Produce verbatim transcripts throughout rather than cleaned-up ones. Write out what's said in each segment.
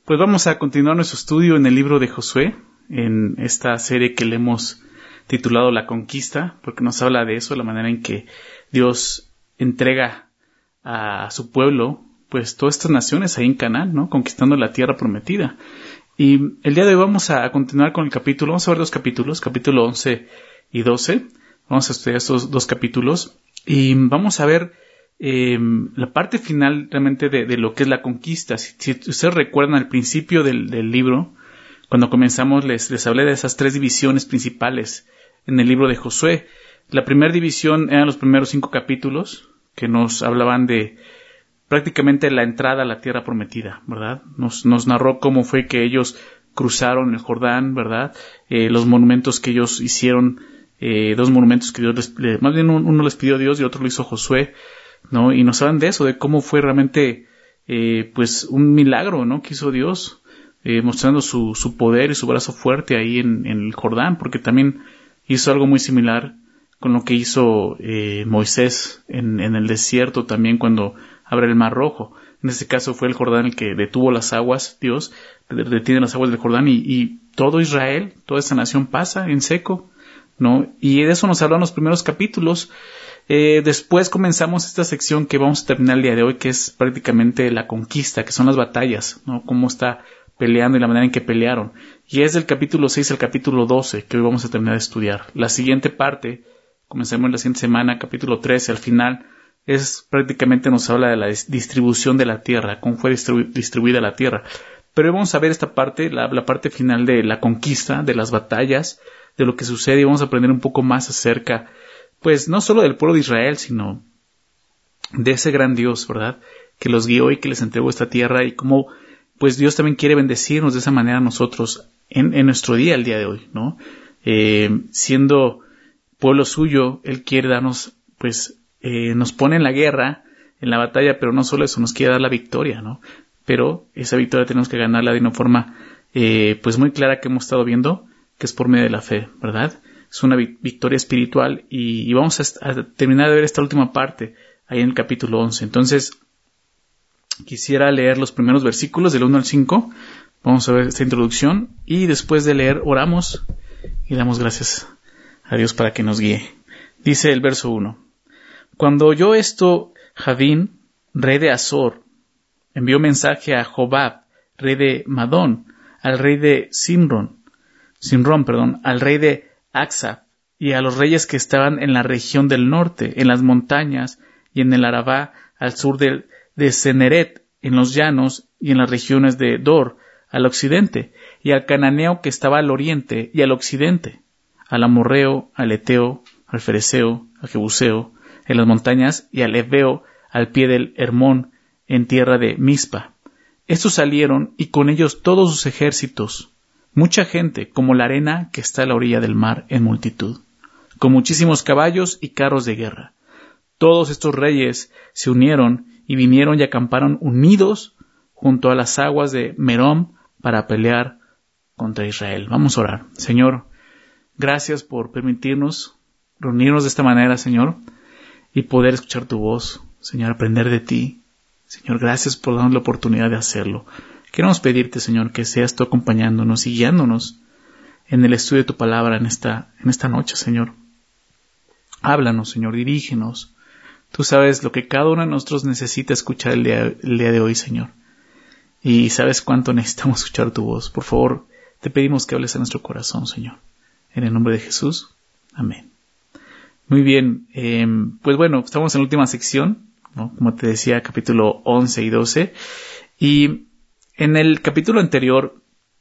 Pues vamos a continuar nuestro estudio en el libro de Josué, en esta serie que le hemos titulado La Conquista, porque nos habla de eso, la manera en que Dios entrega a su pueblo, pues todas estas naciones ahí en Canaán, ¿no? Conquistando la tierra prometida. Y el día de hoy vamos a continuar con el capítulo, vamos a ver dos capítulos, capítulo once y doce, vamos a estudiar estos dos capítulos y vamos a ver eh, la parte final realmente de, de lo que es la conquista. Si, si ustedes recuerdan al principio del, del libro, cuando comenzamos les, les hablé de esas tres divisiones principales en el libro de Josué. La primera división eran los primeros cinco capítulos que nos hablaban de prácticamente la entrada a la tierra prometida, ¿verdad? Nos, nos narró cómo fue que ellos cruzaron el Jordán, ¿verdad? Eh, los monumentos que ellos hicieron, eh, dos monumentos que Dios les, más bien uno les pidió a Dios y otro lo hizo Josué, ¿no? Y nos hablan de eso, de cómo fue realmente, eh, pues un milagro, ¿no? Que hizo Dios, eh, mostrando su, su poder y su brazo fuerte ahí en, en el Jordán, porque también hizo algo muy similar con lo que hizo eh, Moisés en, en el desierto también cuando abre el Mar Rojo. En este caso fue el Jordán el que detuvo las aguas, Dios detiene las aguas del Jordán y, y todo Israel, toda esta nación pasa en seco, ¿no? Y de eso nos hablan los primeros capítulos. Eh, después comenzamos esta sección que vamos a terminar el día de hoy, que es prácticamente la conquista, que son las batallas, ¿no? Cómo está peleando y la manera en que pelearon. Y es del capítulo seis al capítulo doce que hoy vamos a terminar de estudiar. La siguiente parte, comenzamos la siguiente semana, capítulo trece, al final, es prácticamente nos habla de la distribución de la tierra, cómo fue distribu- distribuida la tierra. Pero hoy vamos a ver esta parte, la, la parte final de la conquista, de las batallas, de lo que sucede y vamos a aprender un poco más acerca, pues no solo del pueblo de Israel, sino de ese gran Dios, ¿verdad? Que los guió y que les entregó esta tierra y cómo, pues Dios también quiere bendecirnos de esa manera a nosotros en, en nuestro día, el día de hoy, ¿no? Eh, siendo pueblo suyo, Él quiere darnos, pues, Eh, nos pone en la guerra, en la batalla, pero no solo eso, nos quiere dar la victoria, ¿no? Pero esa victoria tenemos que ganarla de una forma, eh, pues muy clara que hemos estado viendo, que es por medio de la fe, ¿verdad? Es una vi- victoria espiritual y, y vamos a, a terminar de ver esta última parte ahí en el capítulo once. Entonces, quisiera leer los primeros versículos del uno al cinco. Vamos a ver esta introducción y después de leer oramos y damos gracias a Dios para que nos guíe. Dice el verso uno. Cuando oyó esto, Javín, rey de Azor, envió mensaje a Jobab, rey de Madón, al rey de Simrón, Simrón, perdón, al rey de Aksab, y a los reyes que estaban en la región del norte, en las montañas, y en el Arabá, al sur de, de Ceneret, en los llanos, y en las regiones de Dor, al occidente, y al cananeo que estaba al oriente y al occidente, al amorreo, al eteo, al fereceo, al jebuseo, en las montañas, y al heveo al pie del Hermón, en tierra de Mizpa. Estos salieron, y con ellos todos sus ejércitos, mucha gente, como la arena que está a la orilla del mar en multitud, con muchísimos caballos y carros de guerra. Todos estos reyes se unieron, y vinieron y acamparon unidos junto a las aguas de Merom para pelear contra Israel. Vamos a orar. Señor, gracias por permitirnos reunirnos de esta manera, Señor, y poder escuchar tu voz, Señor, aprender de ti. Señor, gracias por darnos la oportunidad de hacerlo. Queremos pedirte, Señor, que seas tú acompañándonos y guiándonos en el estudio de tu palabra en esta, en esta noche, Señor. Háblanos, Señor, dirígenos. Tú sabes lo que cada uno de nosotros necesita escuchar el día, el día de hoy, Señor. Y sabes cuánto necesitamos escuchar tu voz. Por favor, te pedimos que hables a nuestro corazón, Señor. En el nombre de Jesús. Amén. Muy bien, eh, pues bueno, estamos en la última sección, ¿no? Como te decía, capítulo once y doce. Y en el capítulo anterior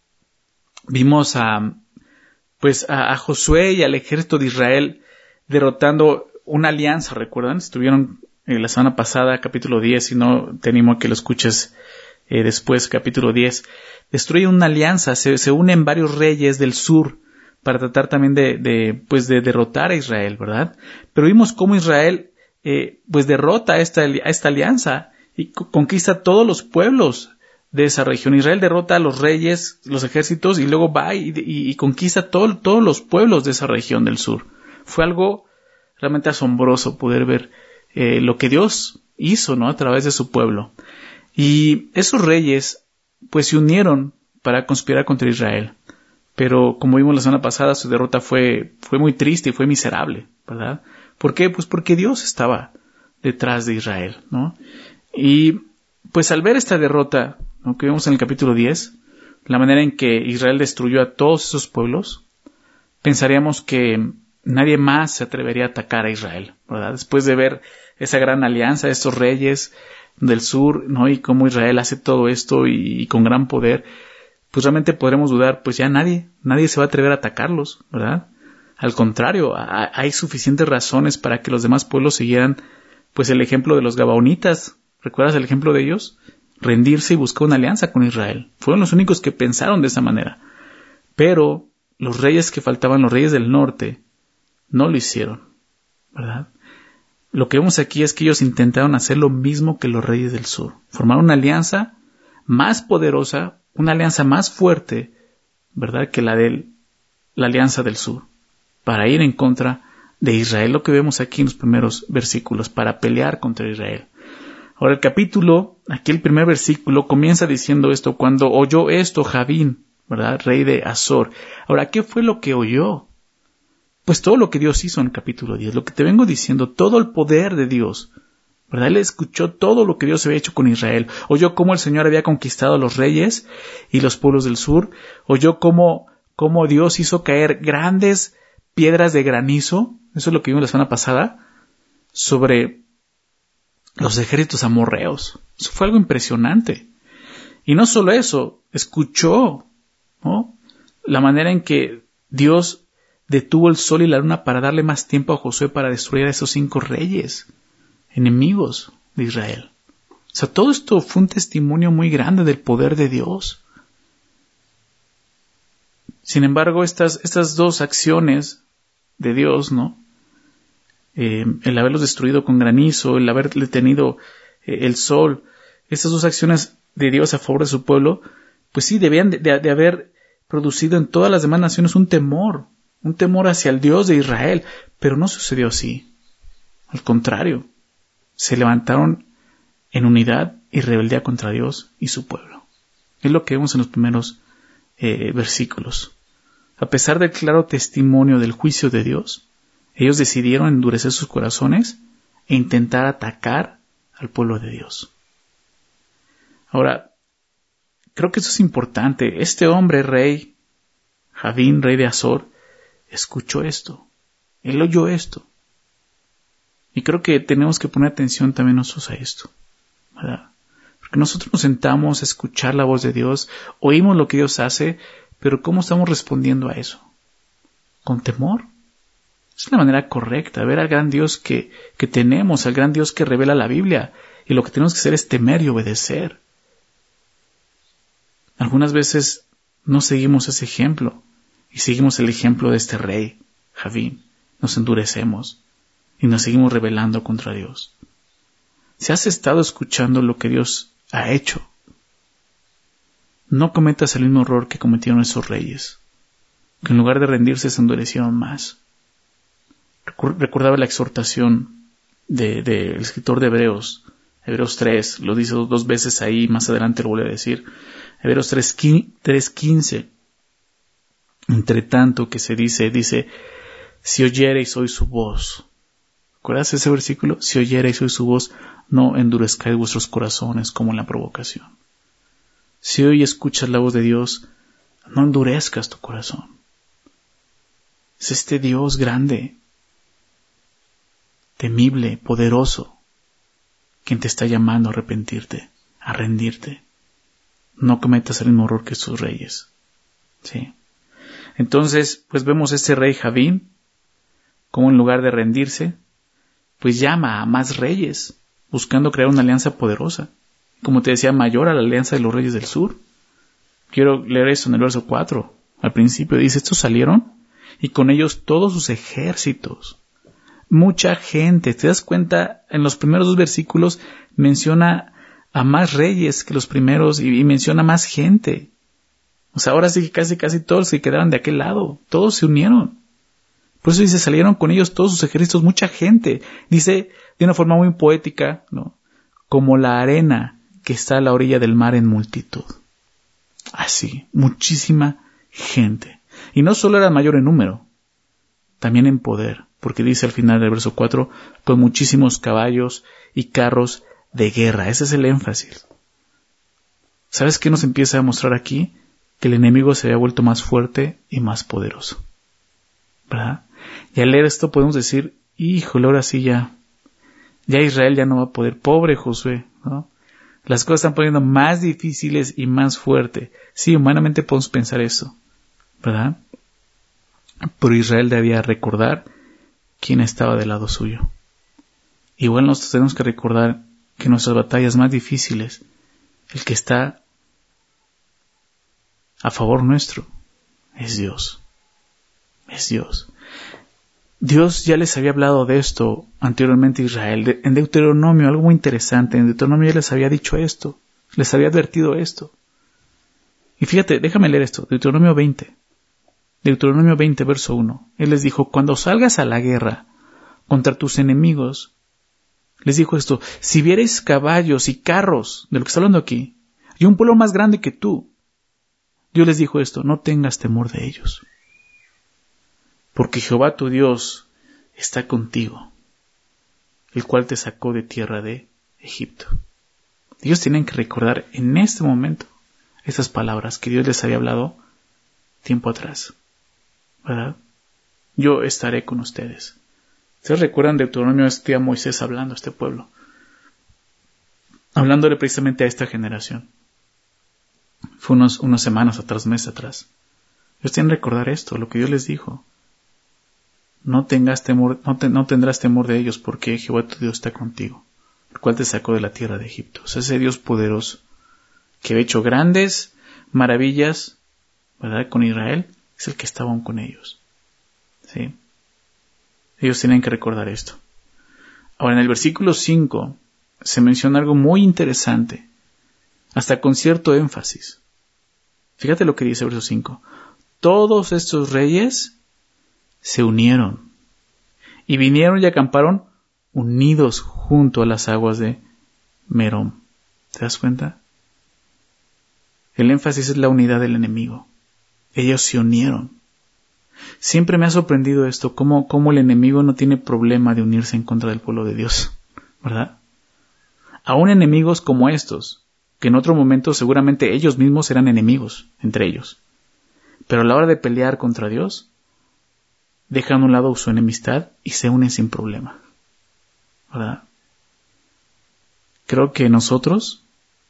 vimos a, pues a, a Josué y al ejército de Israel derrotando una alianza, ¿recuerdan? Estuvieron eh, la semana pasada, capítulo diez, si no te animo a que lo escuches eh, después, capítulo diez. Destruyen una alianza, se, se unen varios reyes del sur para tratar también de, de, pues de derrotar a Israel, ¿verdad? Pero vimos cómo Israel, eh, pues derrota a esta, a esta alianza y co- conquista todos los pueblos de esa región. Israel derrota a los reyes, los ejércitos, y luego va y, y, y conquista todo, todos los pueblos de esa región del sur. Fue algo realmente asombroso poder ver eh, lo que Dios hizo, ¿no? A través de su pueblo. Y esos reyes pues se unieron para conspirar contra Israel. Pero como vimos la semana pasada, su derrota fue, fue muy triste y fue miserable, ¿verdad? ¿Por qué? Pues porque Dios estaba detrás de Israel, ¿no? Y pues al ver esta derrota, ¿no?, que vemos en el capítulo diez, la manera en que Israel destruyó a todos esos pueblos, pensaríamos que nadie más se atrevería a atacar a Israel, ¿verdad? Después de ver esa gran alianza de estos reyes del sur, ¿no?, y cómo Israel hace todo esto y, y con gran poder, pues realmente podremos dudar, pues ya nadie, nadie se va a atrever a atacarlos, ¿verdad? Al contrario, a, hay suficientes razones para que los demás pueblos siguieran, pues el ejemplo de los gabaonitas. ¿Recuerdas el ejemplo de ellos? Rendirse y buscar una alianza con Israel. Fueron los únicos que pensaron de esa manera. Pero los reyes que faltaban, los reyes del norte, no lo hicieron, ¿verdad? Lo que vemos aquí es que ellos intentaron hacer lo mismo que los reyes del sur. Formar una alianza más poderosa, una alianza más fuerte, ¿verdad?, que la de la alianza del sur, para ir en contra de Israel. Lo que vemos aquí en los primeros versículos, para pelear contra Israel. Ahora el capítulo, aquí el primer versículo, comienza diciendo esto: cuando oyó esto Javín, ¿verdad?, rey de Azor. Ahora, ¿qué fue lo que oyó? Pues todo lo que Dios hizo en el capítulo diez, lo que te vengo diciendo, todo el poder de Dios, ¿verdad? Él escuchó todo lo que Dios había hecho con Israel. Oyó cómo el Señor había conquistado a los reyes y los pueblos del sur. Oyó cómo, cómo Dios hizo caer grandes piedras de granizo, eso es lo que vimos la semana pasada, sobre los ejércitos amorreos. Eso fue algo impresionante. Y no solo eso, escuchó, ¿no?, la manera en que Dios detuvo el sol y la luna para darle más tiempo a Josué para destruir a esos cinco reyes enemigos de Israel. O sea, todo esto fue un testimonio muy grande del poder de Dios. Sin embargo, estas, estas dos acciones de Dios, ¿no?, eh, el haberlos destruido con granizo, el haberle tenido eh, el sol, estas dos acciones de Dios a favor de su pueblo, pues sí, debían de, de, de haber producido en todas las demás naciones un temor, un temor hacia el Dios de Israel, pero no sucedió así. Al contrario, se levantaron en unidad y rebeldía contra Dios y su pueblo. Es lo que vemos en los primeros eh, versículos. A pesar del claro testimonio del juicio de Dios, ellos decidieron endurecer sus corazones e intentar atacar al pueblo de Dios. Ahora, creo que eso es importante. Este hombre rey, Javín, rey de Azor, escuchó esto. Él oyó esto. Y creo que tenemos que poner atención también nosotros a esto, ¿verdad? Porque nosotros nos sentamos a escuchar la voz de Dios, oímos lo que Dios hace, pero ¿cómo estamos respondiendo a eso? ¿Con temor? Es la manera correcta, ver al gran Dios que, que tenemos, al gran Dios que revela la Biblia, y lo que tenemos que hacer es temer y obedecer. Algunas veces no seguimos ese ejemplo, y seguimos el ejemplo de este rey, Javín. Nos endurecemos y nos seguimos rebelando contra Dios. Si has estado escuchando lo que Dios ha hecho, no cometas el mismo error que cometieron esos reyes, que en lugar de rendirse se endurecieron más. Recordaba la exhortación del de, de escritor de Hebreos, Hebreos tres, lo dice dos veces ahí, más adelante lo vuelve a decir, Hebreos tres quince. Entre tanto que se dice, dice, si oyereis hoy su voz. ¿Recuerdas ese versículo? Si oyereis hoy su voz, no endurezcáis vuestros corazones como en la provocación. Si hoy escuchas la voz de Dios, no endurezcas tu corazón. Es este Dios grande, temible, poderoso, quien te está llamando a arrepentirte, a rendirte. No cometas el mismo error que sus reyes. ¿Sí? Entonces, pues vemos a este rey Javín, como en lugar de rendirse, pues llama a más reyes, buscando crear una alianza poderosa, como te decía, mayor a la alianza de los reyes del sur. Quiero leer esto en el verso cuatro. Al principio dice, estos salieron, y con ellos todos sus ejércitos. Mucha gente, ¿te das cuenta? En los primeros dos versículos menciona a más reyes que los primeros, y, y menciona más gente. O sea, ahora sí que casi, casi todos se quedaron de aquel lado. Todos se unieron. Por eso dice, salieron con ellos todos sus ejércitos, mucha gente. Dice de una forma muy poética, ¿no?, como la arena que está a la orilla del mar en multitud. Así, muchísima gente. Y no solo era mayor en número, también en poder, porque dice al final del verso cuatro, con muchísimos caballos y carros de guerra. Ese es el énfasis. ¿Sabes qué nos empieza a mostrar aquí? Que el enemigo se había vuelto más fuerte y más poderoso, ¿verdad? Y al leer esto podemos decir, híjole, ahora sí ya, ya Israel ya no va a poder. Pobre Josué, ¿no? Las cosas están poniendo más difíciles y más fuerte. Sí, humanamente podemos pensar eso, ¿verdad? Pero Israel debía recordar quién estaba del lado suyo. Igual nosotros tenemos que recordar que en nuestras batallas más difíciles, el que está a favor nuestro es Dios. Es Dios. Dios ya les había hablado de esto anteriormente a Israel. De, en Deuteronomio, algo muy interesante, en Deuteronomio ya les había dicho esto, les había advertido esto. Y fíjate, déjame leer esto, Deuteronomio veinte. Deuteronomio veinte, verso uno. Él les dijo, cuando salgas a la guerra contra tus enemigos, les dijo esto, si vieres caballos y carros, de lo que está hablando aquí, y un pueblo más grande que tú, Dios les dijo esto, no tengas temor de ellos, porque Jehová tu Dios está contigo, el cual te sacó de tierra de Egipto. Ellos tienen que recordar en este momento estas palabras que Dios les había hablado tiempo atrás, ¿verdad? Yo estaré con ustedes. ¿Ustedes recuerdan Deuteronomio este a Moisés hablando a este pueblo? Hablándole precisamente a esta generación. Fue unos, unas semanas atrás, meses atrás. Ellos tienen que recordar esto, lo que Dios les dijo. No tengas temor, no, te, no tendrás temor de ellos, porque Jehová tu Dios está contigo, el cual te sacó de la tierra de Egipto. O sea, ese Dios poderoso, que ha hecho grandes maravillas, ¿verdad?, con Israel, es el que estaba aún con ellos. ¿Sí? Ellos tienen que recordar esto. Ahora, en el versículo cinco se menciona algo muy interesante, hasta con cierto énfasis. Fíjate lo que dice el verso cinco. Todos estos reyes se unieron y vinieron y acamparon unidos junto a las aguas de Merom. ¿Te das cuenta? El énfasis es la unidad del enemigo. Ellos se unieron. Siempre me ha sorprendido esto, cómo, cómo el enemigo no tiene problema de unirse en contra del pueblo de Dios, ¿verdad? Aún enemigos como estos, que en otro momento seguramente ellos mismos eran enemigos entre ellos, pero a la hora de pelear contra Dios, dejan a un lado su enemistad y se unen sin problema, ¿verdad? Creo que nosotros,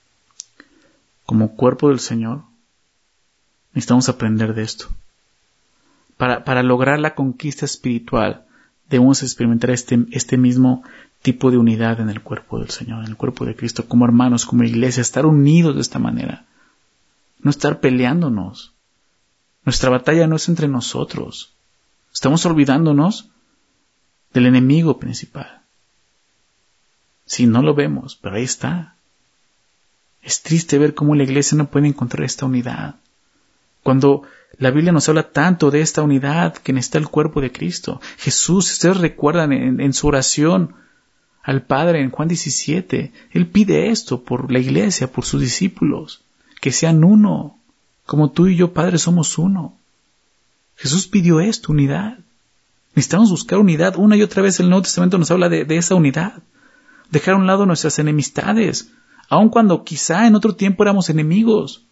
como cuerpo del Señor, necesitamos aprender de esto. Para, para lograr la conquista espiritual, debemos experimentar este, este mismo tipo de unidad en el cuerpo del Señor, en el cuerpo de Cristo, como hermanos, como iglesia, estar unidos de esta manera. No estar peleándonos. Nuestra batalla no es entre nosotros. Estamos olvidándonos del enemigo principal. Sí, no lo vemos, pero ahí está. Es triste ver cómo la iglesia no puede encontrar esta unidad. Cuando la Biblia nos habla tanto de esta unidad que necesita el cuerpo de Cristo. Jesús, si ustedes recuerdan en, en su oración al Padre en Juan diecisiete, Él pide esto por la iglesia, por sus discípulos, que sean uno, como tú y yo, Padre, somos uno. Jesús pidió esto, unidad. Necesitamos buscar unidad. Una y otra vez el Nuevo Testamento nos habla de, de esa unidad. Dejar a un lado nuestras enemistades, aun cuando quizá en otro tiempo éramos enemigos.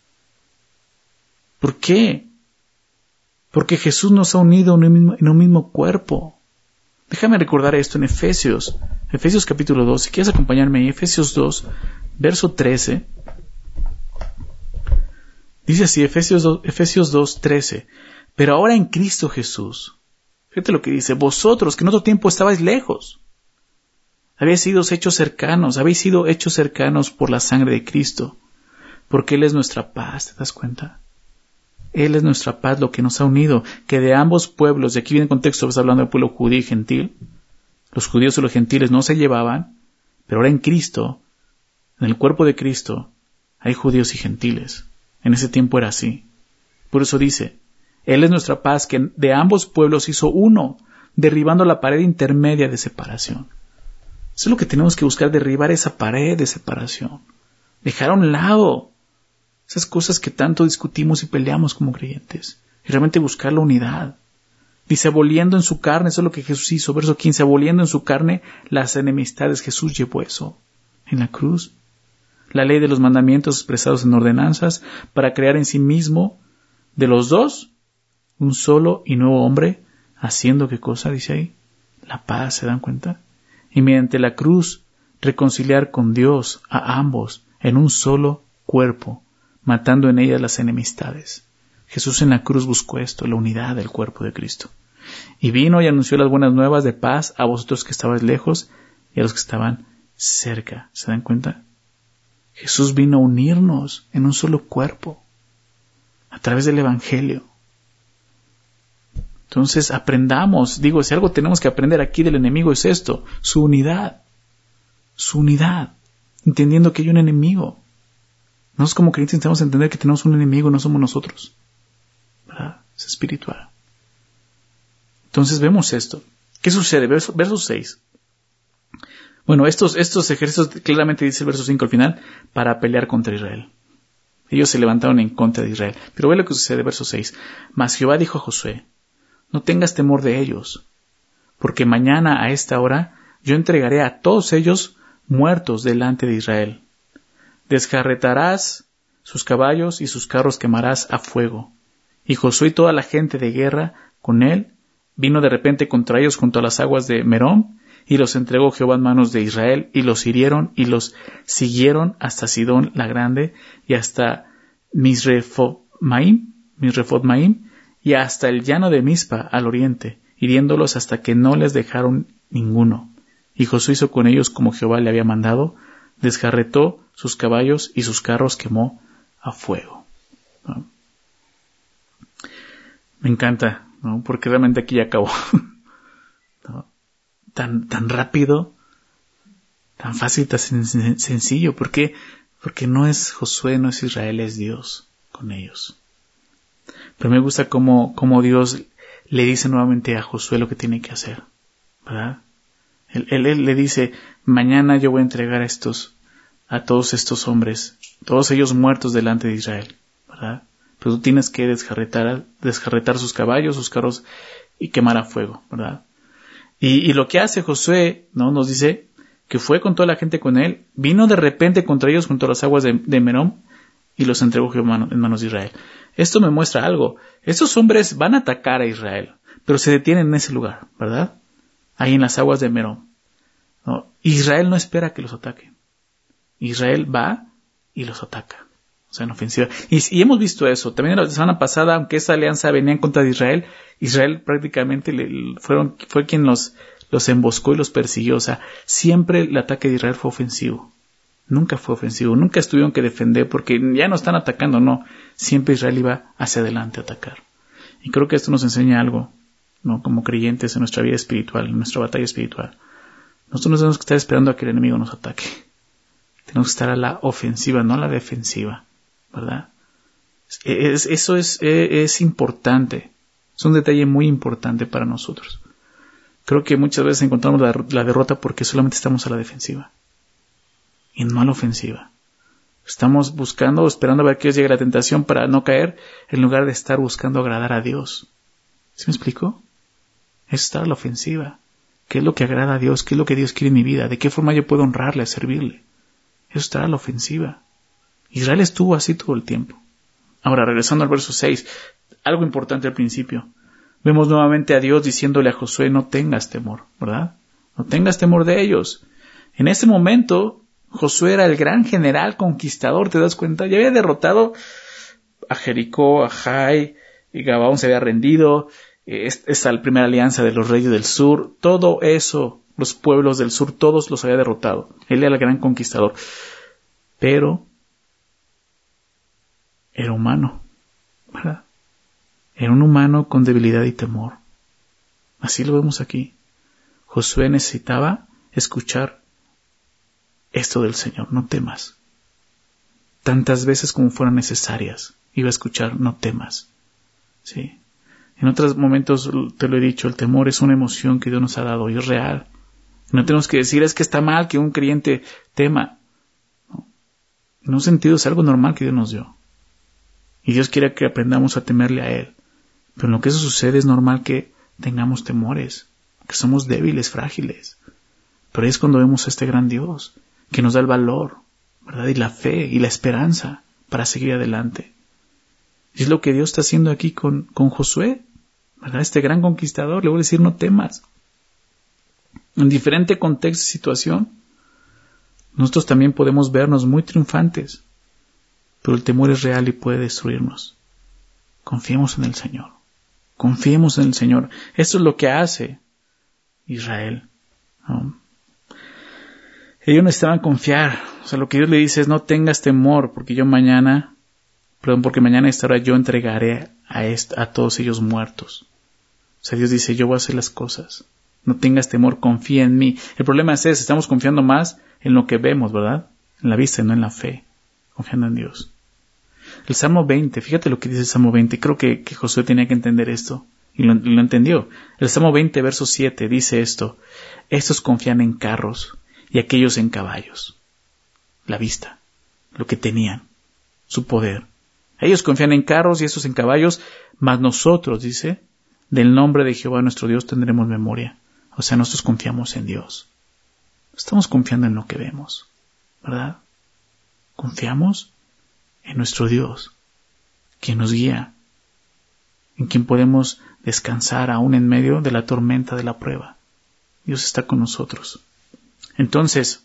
¿Por qué? Porque Jesús nos ha unido en un mismo, en un mismo cuerpo. Déjame recordar esto en Efesios, Efesios capítulo dos, si quieres acompañarme ahí, Efesios dos, verso trece. Dice así, Efesios dos, Efesios dos, trece. Pero ahora en Cristo Jesús, fíjate lo que dice, vosotros que en otro tiempo estabais lejos, habéis sido hechos cercanos, habéis sido hechos cercanos por la sangre de Cristo, porque Él es nuestra paz, ¿te das cuenta? Él es nuestra paz, lo que nos ha unido, que de ambos pueblos, y aquí viene el contexto, está hablando del pueblo judío y gentil, los judíos y los gentiles no se llevaban, pero ahora en Cristo, en el cuerpo de Cristo, hay judíos y gentiles. En ese tiempo era así. Por eso dice, Él es nuestra paz, que de ambos pueblos hizo uno, derribando la pared intermedia de separación. Eso es lo que tenemos que buscar, derribar esa pared de separación. Dejar a un lado, Esas cosas que tanto discutimos y peleamos como creyentes. Y realmente buscar la unidad. Dice, aboliendo en su carne, eso es lo que Jesús hizo. Verso quince, aboliendo en su carne las enemistades. Jesús llevó eso en la cruz. La ley de los mandamientos expresados en ordenanzas para crear en sí mismo de los dos un solo y nuevo hombre, haciendo qué cosa, dice ahí, la paz, ¿se dan cuenta? Y mediante la cruz reconciliar con Dios a ambos en un solo cuerpo, matando en ella las enemistades. Jesús en la cruz buscó esto, la unidad del cuerpo de Cristo. Y vino y anunció las buenas nuevas de paz a vosotros que estabais lejos y a los que estaban cerca. ¿Se dan cuenta? Jesús vino a unirnos en un solo cuerpo a través del Evangelio. Entonces aprendamos, digo, si algo tenemos que aprender aquí del enemigo es esto, su unidad, su unidad, entendiendo que hay un enemigo. Nosotros como creyentes necesitamos entender que tenemos un enemigo, no somos nosotros, ¿verdad? Es espiritual. Entonces vemos esto. ¿Qué sucede? Verso, verso seis. Bueno, estos, estos ejércitos, claramente dice el verso cinco al final, para pelear contra Israel. Ellos se levantaron en contra de Israel. Pero ve lo que sucede, verso seis. Mas Jehová dijo a Josué, no tengas temor de ellos, porque mañana a esta hora yo entregaré a todos ellos muertos delante de Israel. Descarretarás sus caballos y sus carros quemarás a fuego. Y Josué y toda la gente de guerra con él vino de repente contra ellos junto a las aguas de Merón, y los entregó Jehová en manos de Israel, y los hirieron, y los siguieron hasta Sidón la Grande, y hasta Misrefotmaim, Misrefotmaim, y hasta el llano de Mizpa al oriente, hiriéndolos hasta que no les dejaron ninguno. Y Josué hizo con ellos como Jehová le había mandado, descarretó sus caballos y sus carros quemó a fuego. ¿No? Me encanta, ¿no? Porque realmente aquí ya acabó. ¿No? Tan, tan rápido, tan fácil, tan sen- sencillo. ¿Por qué? Porque no es Josué, no es Israel, es Dios con ellos. Pero me gusta cómo, cómo Dios le dice nuevamente a Josué lo que tiene que hacer, ¿verdad? Él, él, él le dice, mañana yo voy a entregar a estos, a todos estos hombres, todos ellos muertos delante de Israel, ¿verdad? Pero tú tienes que descarretar, descarretar sus caballos, sus carros y quemar a fuego, ¿verdad? Y, y lo que hace Josué, ¿no? Nos dice que fue con toda la gente con él, vino de repente contra ellos junto a las aguas de, de Merón y los entregó Jehová en manos de Israel. Esto me muestra algo. Estos hombres van a atacar a Israel, pero se detienen en ese lugar, ¿verdad? Ahí en las aguas de Merón. ¿No? Israel no espera que los ataquen. Israel va y los ataca. O sea, en ofensiva. Y, y hemos visto eso. También la semana pasada, aunque esa alianza venía en contra de Israel, Israel prácticamente le, fueron, fue quien los, los emboscó y los persiguió. O sea, siempre el ataque de Israel fue ofensivo. Nunca fue ofensivo. Nunca estuvieron que defender porque ya no están atacando, no. Siempre Israel iba hacia adelante a atacar. Y creo que esto nos enseña algo, ¿no? Como creyentes en nuestra vida espiritual, en nuestra batalla espiritual. Nosotros no tenemos que estar esperando a que el enemigo nos ataque. Tenemos que estar a la ofensiva, no a la defensiva, ¿verdad? Es, eso es, es, es importante. Es un detalle muy importante para nosotros. Creo que muchas veces encontramos la, la derrota porque solamente estamos a la defensiva y no a la ofensiva. Estamos buscando o esperando a ver que Dios llegue a la tentación para no caer en lugar de estar buscando agradar a Dios. ¿Sí me explico? Es estar a la ofensiva. ¿Qué es lo que agrada a Dios? ¿Qué es lo que Dios quiere en mi vida? ¿De qué forma yo puedo honrarle, servirle? Eso estará a la ofensiva. Israel estuvo así todo el tiempo. Ahora, regresando al verso seis, algo importante al principio. Vemos nuevamente a Dios diciéndole a Josué, no tengas temor, ¿verdad? No tengas temor de ellos. En ese momento, Josué era el gran general conquistador, ¿te das cuenta? Ya había derrotado a Jericó, a Jai, y Gabaón se había rendido. Esta la primera alianza de los reyes del sur. Todo eso, los pueblos del sur, todos los había derrotado. Él era el gran conquistador. Pero era humano, ¿verdad? Era un humano con debilidad y temor. Así lo vemos aquí. Josué necesitaba escuchar esto del Señor, no temas. Tantas veces como fueran necesarias, iba a escuchar, no temas. ¿Sí? En otros momentos te lo he dicho, el temor es una emoción que Dios nos ha dado y es real. No tenemos que decir, es que está mal que un creyente tema. No. En un sentido es algo normal que Dios nos dio. Y Dios quiere que aprendamos a temerle a Él. Pero en lo que eso sucede es normal que tengamos temores, que somos débiles, frágiles. Pero ahí es cuando vemos a este gran Dios, que nos da el valor, ¿verdad? Y la fe y la esperanza para seguir adelante. Y es lo que Dios está haciendo aquí con, con Josué, ¿verdad? Este gran conquistador. Le voy a decir, no temas. En diferente contexto y situación, nosotros también podemos vernos muy triunfantes, pero el temor es real y puede destruirnos. Confiemos en el Señor. Confiemos en el Señor. Esto es lo que hace Israel, ¿no? Ellos necesitaban confiar. O sea, lo que Dios le dice es, no tengas temor, porque yo mañana, perdón, porque mañana a esta hora yo entregaré a, est- a todos ellos muertos. O sea, Dios dice, yo voy a hacer las cosas. No tengas temor, confía en mí. El problema es ese, estamos confiando más en lo que vemos, ¿verdad? En la vista y no en la fe. Confiando en Dios. El Salmo veinte, fíjate lo que dice el Salmo veinte. Creo que, que Josué tenía que entender esto. Y lo, lo entendió. El Salmo veinte, verso siete, dice esto. Estos confían en carros y aquellos en caballos. La vista, lo que tenían, su poder. Ellos confían en carros y estos en caballos, mas nosotros, dice, del nombre de Jehová nuestro Dios tendremos memoria. O sea, nosotros confiamos en Dios. Estamos confiando en lo que vemos, ¿verdad? Confiamos en nuestro Dios, quien nos guía, en quien podemos descansar aún en medio de la tormenta de la prueba. Dios está con nosotros. Entonces,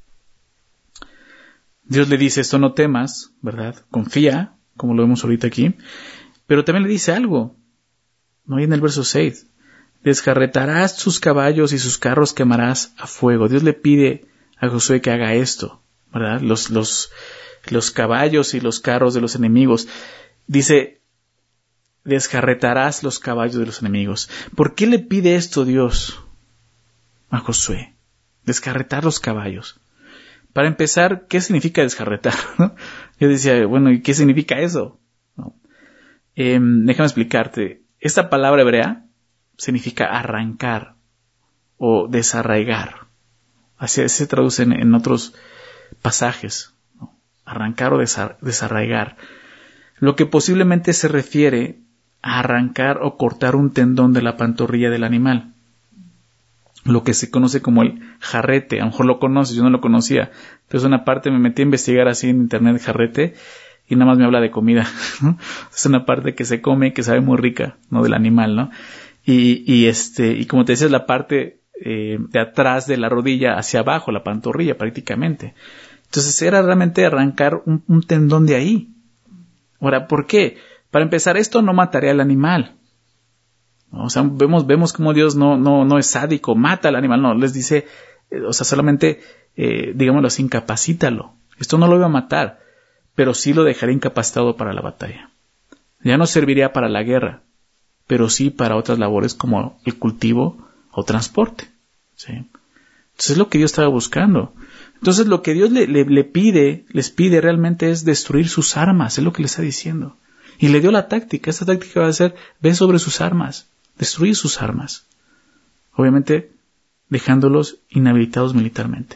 Dios le dice esto, no temas, ¿verdad? Confía, como lo vemos ahorita aquí, pero también le dice algo, ¿no? Y en el verso seis, descarretarás sus caballos y sus carros quemarás a fuego. Dios le pide a Josué que haga esto, ¿verdad? Los, los, los caballos y los carros de los enemigos. Dice, descarretarás los caballos de los enemigos. ¿Por qué le pide esto Dios a Josué? Descarretar los caballos. Para empezar, ¿qué significa descarretar? ¿No? Yo decía, bueno, ¿y qué significa eso? ¿No? Eh, déjame explicarte. Esta palabra hebrea significa arrancar o desarraigar. Así se traduce en, en otros pasajes, ¿no? Arrancar o desar, desarraigar. Lo que posiblemente se refiere a arrancar o cortar un tendón de la pantorrilla del animal. Lo que se conoce como el jarrete. A lo mejor lo conoces, yo no lo conocía. Entonces una parte me metí a investigar así en internet jarrete y nada más me habla de comida, ¿no? Es una parte que se come, que sabe muy rica, ¿no? Del animal, ¿no? Y, y este, y como te decía, es la parte eh, de atrás de la rodilla hacia abajo, la pantorrilla prácticamente. Entonces era realmente arrancar un, un tendón de ahí. Ahora, ¿por qué? Para empezar, esto no mataría al animal. O sea, vemos, vemos cómo Dios no, no, no es sádico, mata al animal, no, les dice, eh, o sea, solamente, eh, digámoslo así, incapacítalo. Esto no lo iba a matar, pero sí lo dejaría incapacitado para la batalla. Ya no serviría para la guerra, pero sí para otras labores como el cultivo o transporte, ¿sí? Entonces es lo que Dios estaba buscando. Entonces lo que Dios le, le, le pide, les pide realmente es destruir sus armas, es lo que le está diciendo. Y le dio la táctica, esta táctica va a ser, ve sobre sus armas, destruir sus armas. Obviamente, dejándolos inhabilitados militarmente.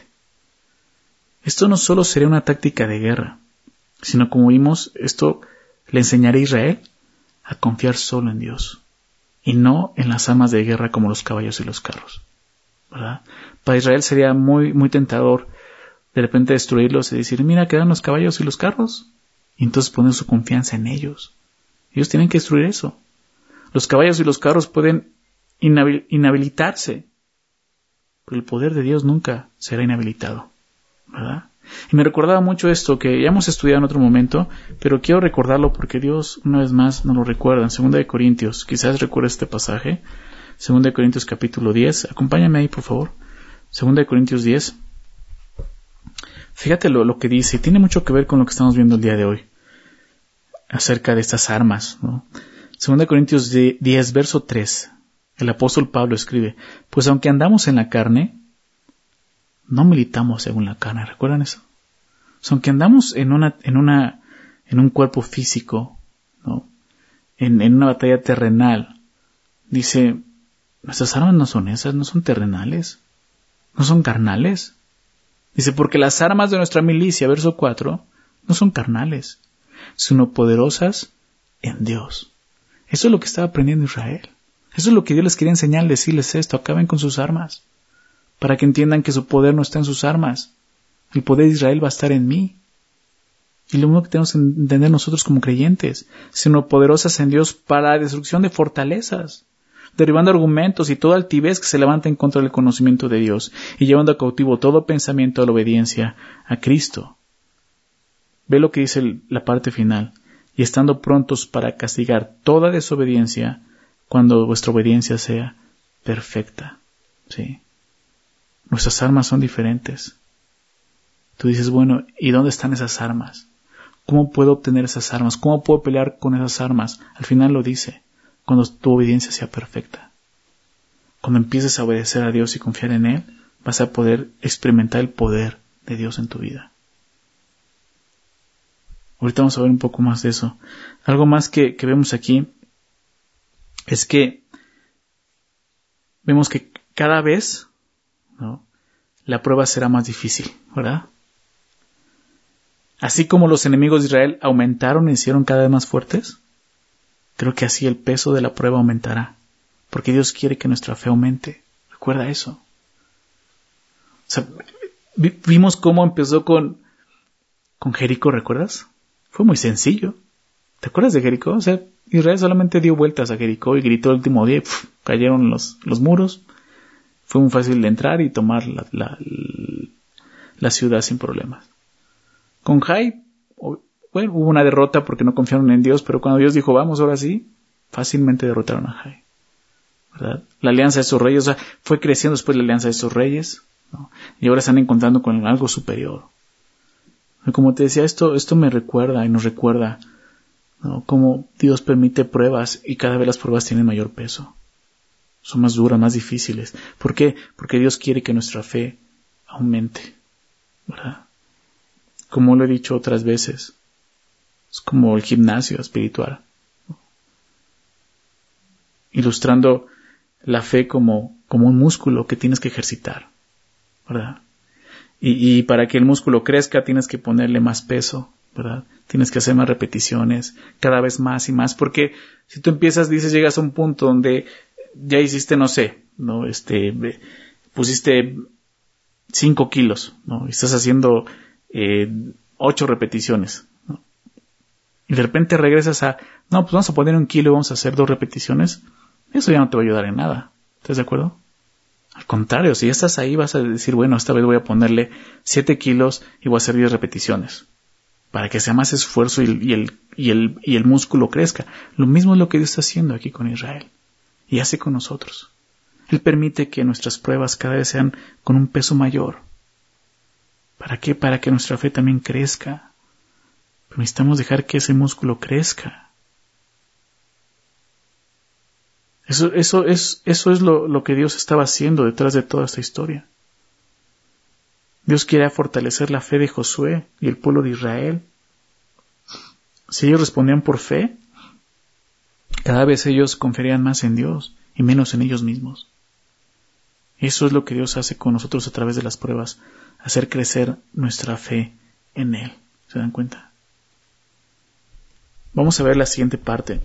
Esto no solo sería una táctica de guerra, sino como vimos, esto le enseñaría a Israel a confiar solo en Dios y no en las armas de guerra como los caballos y los carros, ¿verdad? Para Israel sería muy, muy tentador de repente destruirlos y decir, mira, quedan los caballos y los carros, y entonces poner su confianza en ellos. Ellos tienen que destruir eso. Los caballos y los carros pueden inhabil- inhabilitarse, pero el poder de Dios nunca será inhabilitado, ¿verdad? Y me recordaba mucho esto que ya hemos estudiado en otro momento, pero quiero recordarlo porque Dios una vez más nos lo recuerda en segunda de Corintios. Quizás recuerdes este pasaje, segunda de Corintios capítulo diez. Acompáñame ahí, por favor. segunda de Corintios diez. Fíjate lo, lo que dice, y tiene mucho que ver con lo que estamos viendo el día de hoy, acerca de estas armas, ¿no? segunda de Corintios diez, verso tres. El apóstol Pablo escribe, pues aunque andamos en la carne, no militamos según la carne. ¿Recuerdan eso? O sea, aunque andamos en una, en una, en un cuerpo físico, ¿no? En, en una batalla terrenal, dice, nuestras armas no son esas, no son terrenales, no son carnales. Dice, porque las armas de nuestra milicia, verso cuatro, no son carnales, sino poderosas en Dios. Eso es lo que estaba aprendiendo Israel. Eso es lo que Dios les quería enseñar, decirles esto, acaben con sus armas, para que entiendan que su poder no está en sus armas. El poder de Israel va a estar en mí. Y lo mismo que tenemos que entender nosotros como creyentes, sino poderosas en Dios para la destrucción de fortalezas, derribando argumentos y toda altivez que se levanta en contra del conocimiento de Dios, y llevando a cautivo todo pensamiento a la obediencia a Cristo. Ve lo que dice el, la parte final, y estando prontos para castigar toda desobediencia, cuando vuestra obediencia sea perfecta. ¿Sí? Nuestras armas son diferentes. Tú dices, bueno, ¿y dónde están esas armas? ¿Cómo puedo obtener esas armas? ¿Cómo puedo pelear con esas armas? Al final lo dice, cuando tu obediencia sea perfecta. Cuando empieces a obedecer a Dios y confiar en Él, vas a poder experimentar el poder de Dios en tu vida. Ahorita vamos a ver un poco más de eso. Algo más que, que vemos aquí es que vemos que cada vez, ¿no?, la prueba será más difícil, ¿verdad? Así como los enemigos de Israel aumentaron y hicieron cada vez más fuertes, creo que así el peso de la prueba aumentará, porque Dios quiere que nuestra fe aumente. Recuerda eso. O sea, vimos cómo empezó con, con Jericó, ¿recuerdas? Fue muy sencillo. ¿Te acuerdas de Jericó? O sea, Israel solamente dio vueltas a Jericó y gritó el último día y pf, cayeron los, los muros. Fue muy fácil de entrar y tomar la, la, la ciudad sin problemas. Con Jai, bueno, hubo una derrota porque no confiaron en Dios, pero cuando Dios dijo, vamos, ahora sí, fácilmente derrotaron a Jai, ¿verdad? La alianza de sus reyes, o sea, fue creciendo después la alianza de sus reyes, ¿no? Y ahora están encontrando con algo superior. Y como te decía, esto, esto me recuerda y nos recuerda, ¿no?, cómo Dios permite pruebas y cada vez las pruebas tienen mayor peso. Son más duras, más difíciles. ¿Por qué? Porque Dios quiere que nuestra fe aumente, ¿verdad? Como lo he dicho otras veces, es como el gimnasio espiritual, ¿no?, ilustrando la fe como, como un músculo que tienes que ejercitar, ¿verdad? Y, y para que el músculo crezca tienes que ponerle más peso, ¿verdad? Tienes que hacer más repeticiones, cada vez más y más, porque si tú empiezas, dices, llegas a un punto donde ya hiciste, no sé, no, este, pusiste cinco kilos, ¿no? Y estás haciendo eh, ocho repeticiones, ¿no? Y de repente regresas a, no, pues vamos a poner un kilo y vamos a hacer dos repeticiones. Eso ya no te va a ayudar en nada. ¿Estás de acuerdo? Al contrario, si ya estás ahí vas a decir, bueno, esta vez voy a ponerle siete kilos y voy a hacer diez repeticiones. Para que sea más esfuerzo y, y, el, y, el, y el músculo crezca. Lo mismo es lo que Dios está haciendo aquí con Israel. Y hace con nosotros. Él permite que nuestras pruebas cada vez sean con un peso mayor. ¿Para qué? Para que nuestra fe también crezca. Pero necesitamos dejar que ese músculo crezca. Eso, eso es, eso es lo, lo que Dios estaba haciendo detrás de toda esta historia. Dios quiere fortalecer la fe de Josué y el pueblo de Israel. Si ellos respondían por fe, cada vez ellos confiarían más en Dios y menos en ellos mismos. Eso es lo que Dios hace con nosotros a través de las pruebas, hacer crecer nuestra fe en Él. ¿Se dan cuenta? Vamos a ver la siguiente parte.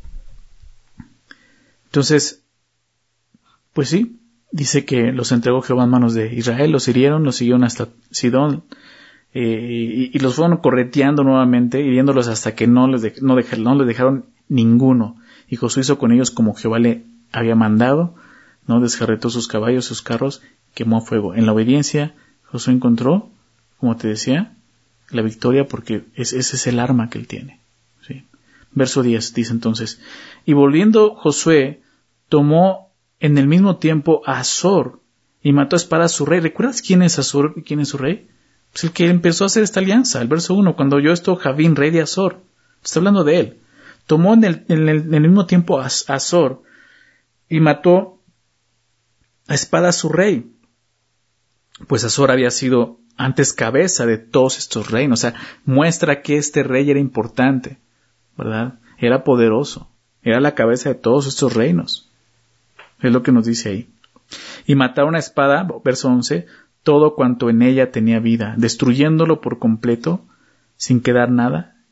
Entonces, pues sí, dice que los entregó Jehová en manos de Israel, los hirieron, los siguieron hasta Sidón, eh, y, y los fueron correteando nuevamente, hiriéndolos hasta que no les, de, no, dej, no les dejaron ninguno. Y Josué hizo con ellos como Jehová le había mandado, no descarretó sus caballos, sus carros, quemó a fuego. En la obediencia, Josué encontró, como te decía, la victoria, porque es, ese es el arma que él tiene. ¿Sí? Verso diez dice entonces, y volviendo Josué, tomó en el mismo tiempo a Azor y mató a espada a su rey. ¿Recuerdas quién es Azor y quién es su rey? Pues el que empezó a hacer esta alianza. El verso uno, cuando oyó esto Javín, rey de Azor, está hablando de él. Tomó en el, en el, en el mismo tiempo a Azor y mató a espada a su rey. Pues Azor había sido antes cabeza de todos estos reinos. O sea, muestra que este rey era importante, ¿verdad? Era poderoso. Era la cabeza de todos estos reinos. Es lo que nos dice ahí. Y mataron a espada, verso once, todo cuanto en ella tenía vida, destruyéndolo por completo, sin quedar nada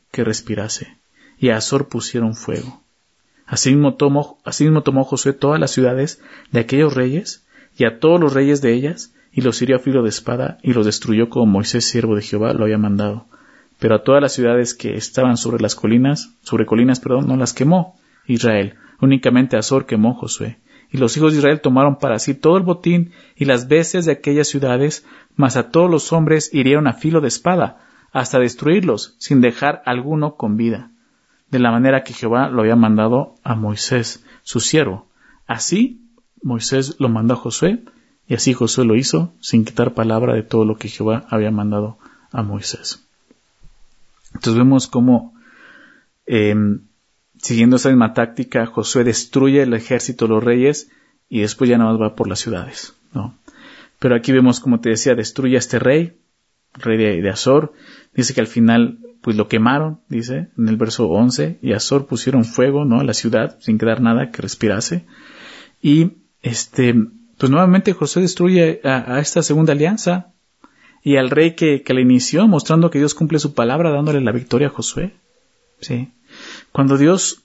que respirase, y a Azor pusieron fuego. Asimismo tomó, asimismo tomó Josué todas las ciudades de aquellos reyes, y a todos los reyes de ellas, y los hirió a filo de espada, y los destruyó como Moisés, siervo de Jehová, lo había mandado. Pero a todas las ciudades que estaban sobre las colinas, sobre colinas, perdón, no las quemó Israel. Únicamente a Azor quemó Josué. Y los hijos de Israel tomaron para sí todo el botín y las bestias de aquellas ciudades, mas a todos los hombres hirieron a filo de espada, hasta destruirlos, sin dejar alguno con vida, de la manera que Jehová lo había mandado a Moisés, su siervo. Así Moisés lo mandó a Josué, y así Josué lo hizo, sin quitar palabra de todo lo que Jehová había mandado a Moisés. Entonces vemos cómo, eh, siguiendo esa misma táctica, Josué destruye el ejército de los reyes y después ya nada más va por las ciudades, ¿no? Pero aquí vemos, como te decía, destruye a este rey, rey de, de Azor. Dice que al final, pues lo quemaron, dice, en el verso once, y a Azor pusieron fuego, ¿no?, a la ciudad, sin quedar nada que respirase. Y, este, pues nuevamente Josué destruye a, a esta segunda alianza y al rey que, que la inició, mostrando que Dios cumple su palabra, dándole la victoria a Josué. Sí. Cuando Dios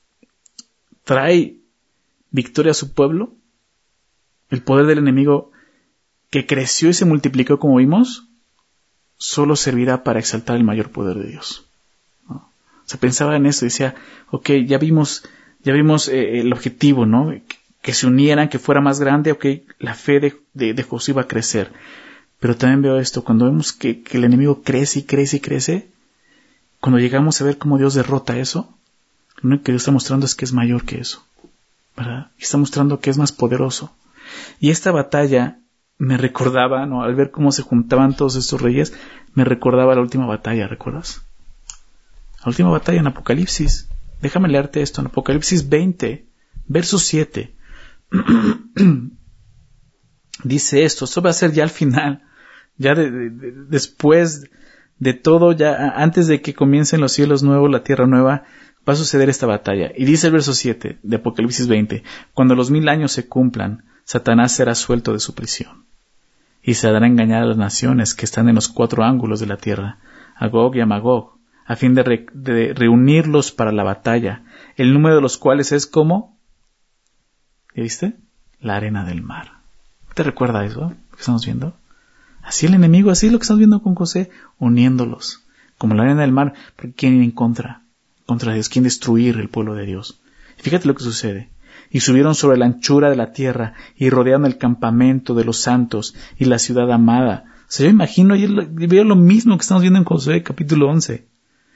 trae victoria a su pueblo, el poder del enemigo que creció y se multiplicó, como vimos, solo servirá para exaltar el mayor poder de Dios, ¿no? O sea, pensaba en eso y decía, ok, ya vimos, ya vimos eh, el objetivo, ¿no? Que, que se unieran, que fuera más grande, ok, la fe de, de, de Josué iba a crecer. Pero también veo esto, cuando vemos que, que el enemigo crece y crece y crece, cuando llegamos a ver cómo Dios derrota eso, lo único que Dios está mostrando es que es mayor que eso, ¿verdad? Y está mostrando que es más poderoso. Y esta batalla me recordaba, ¿no?, al ver cómo se juntaban todos estos reyes, me recordaba la última batalla, ¿recuerdas? La última batalla en Apocalipsis. Déjame leerte esto, en Apocalipsis veinte, verso siete. Dice esto, esto va a ser ya al final, ya de, de, de, después de todo, ya antes de que comiencen los cielos nuevos, la tierra nueva, va a suceder esta batalla. Y dice el verso siete de Apocalipsis veinte, cuando los mil años se cumplan, Satanás será suelto de su prisión, y se dará a engañar a las naciones que están en los cuatro ángulos de la tierra, a Gog y a Magog, a fin de, re, de reunirlos para la batalla, el número de los cuales es como, ¿ya viste?, la arena del mar. ¿Te recuerda eso que estamos viendo? Así el enemigo, así es lo que estamos viendo con José, uniéndolos, como la arena del mar, porque quieren ir en contra, contra Dios, quieren destruir el pueblo de Dios. Y fíjate lo que sucede. Y subieron sobre la anchura de la tierra, y rodearon el campamento de los santos, y la ciudad amada. O sea, yo imagino, y veo lo mismo que estamos viendo en Josué, capítulo once.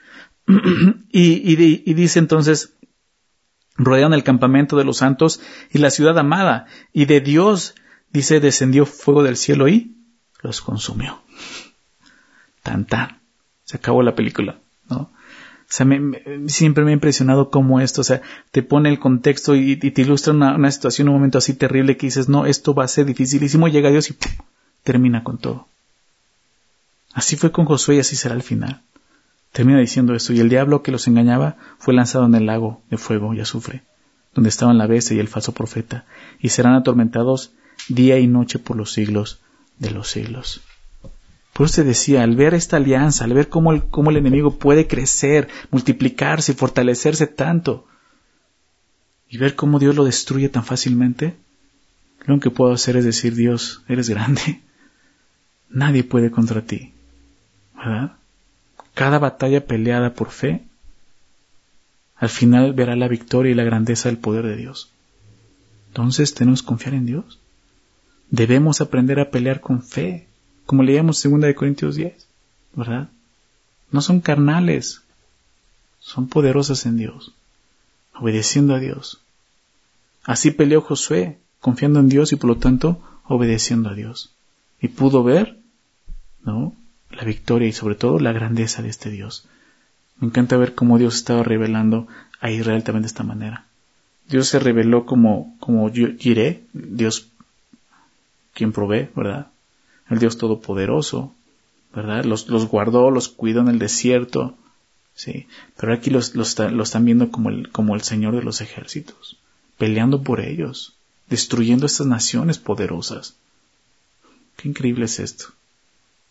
y, y, y dice entonces, rodearon el campamento de los santos, y la ciudad amada, y de Dios, dice, descendió fuego del cielo y los consumió. Tan tan. Se acabó la película, ¿no? O sea, me, me, siempre me ha impresionado cómo esto, o sea, te pone el contexto y, y te ilustra una, una situación, un momento así terrible que dices, no, esto va a ser dificilísimo, llega Dios y ¡pum!, termina con todo. Así fue con Josué y así será al final. Termina diciendo esto, y el diablo que los engañaba fue lanzado en el lago de fuego y azufre, donde estaban la bestia y el falso profeta, y serán atormentados día y noche por los siglos de los siglos. Por eso te decía, al ver esta alianza, al ver cómo el, cómo el enemigo puede crecer, multiplicarse y fortalecerse tanto, y ver cómo Dios lo destruye tan fácilmente, lo único que puedo hacer es decir, Dios, eres grande. Nadie puede contra ti, ¿verdad? Cada batalla peleada por fe, al final verá la victoria y la grandeza del poder de Dios. Entonces tenemos que confiar en Dios. Debemos aprender a pelear con fe, como leíamos segunda de Corintios diez, ¿verdad? No son carnales, son poderosas en Dios, obedeciendo a Dios. Así peleó Josué, confiando en Dios y por lo tanto obedeciendo a Dios. Y pudo ver, ¿no?, la victoria y sobre todo la grandeza de este Dios. Me encanta ver cómo Dios estaba revelando a Israel también de esta manera. Dios se reveló como, como Jireh, Dios quien provee, ¿verdad? El Dios todopoderoso, ¿verdad? Los, los guardó, los cuidó en el desierto, sí. Pero aquí los, los, los están viendo como el, como el Señor de los ejércitos, peleando por ellos, destruyendo estas naciones poderosas. Qué increíble es esto.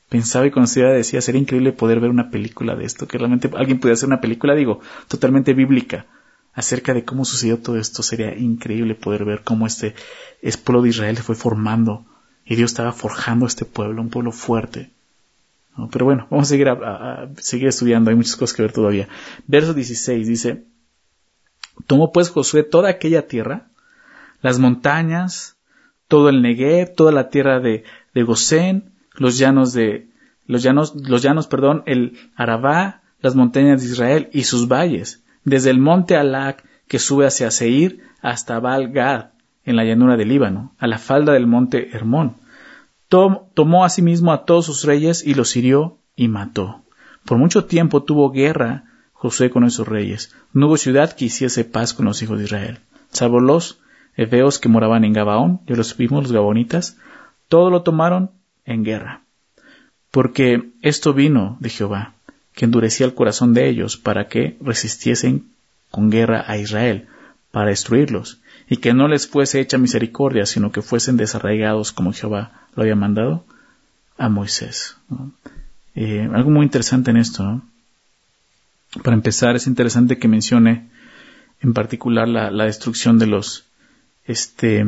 Pensaba y consideraba, decía, sería increíble poder ver una película de esto, que realmente alguien pudiera hacer una película, digo, totalmente bíblica, acerca de cómo sucedió todo esto. Sería increíble poder ver cómo este, este pueblo de Israel se fue formando y Dios estaba forjando este pueblo, un pueblo fuerte. ¿No? Pero bueno, vamos a seguir, a, a, a seguir estudiando, hay muchas cosas que ver todavía. Verso dieciséis dice, tomó pues Josué toda aquella tierra, las montañas, todo el Negev, toda la tierra de, de Gosén, los llanos de, los llanos, los llanos, perdón, el Arabá, las montañas de Israel y sus valles, desde el monte Alac, que sube hacia Seir, hasta Baal-Gad, en la llanura del Líbano, a la falda del monte Hermón. Tom, tomó asimismo a todos sus reyes y los hirió y mató. Por mucho tiempo tuvo guerra Josué con esos reyes. No hubo ciudad que hiciese paz con los hijos de Israel, salvo los heveos que moraban en Gabaón, ya los vimos, los gabonitas, todo lo tomaron en guerra. Porque esto vino de Jehová, que endurecía el corazón de ellos para que resistiesen con guerra a Israel, para destruirlos, y que no les fuese hecha misericordia, sino que fuesen desarraigados como Jehová lo había mandado a Moisés. ¿No? Eh, algo muy interesante en esto, ¿no? Para empezar, es interesante que mencione en particular la, la destrucción de los este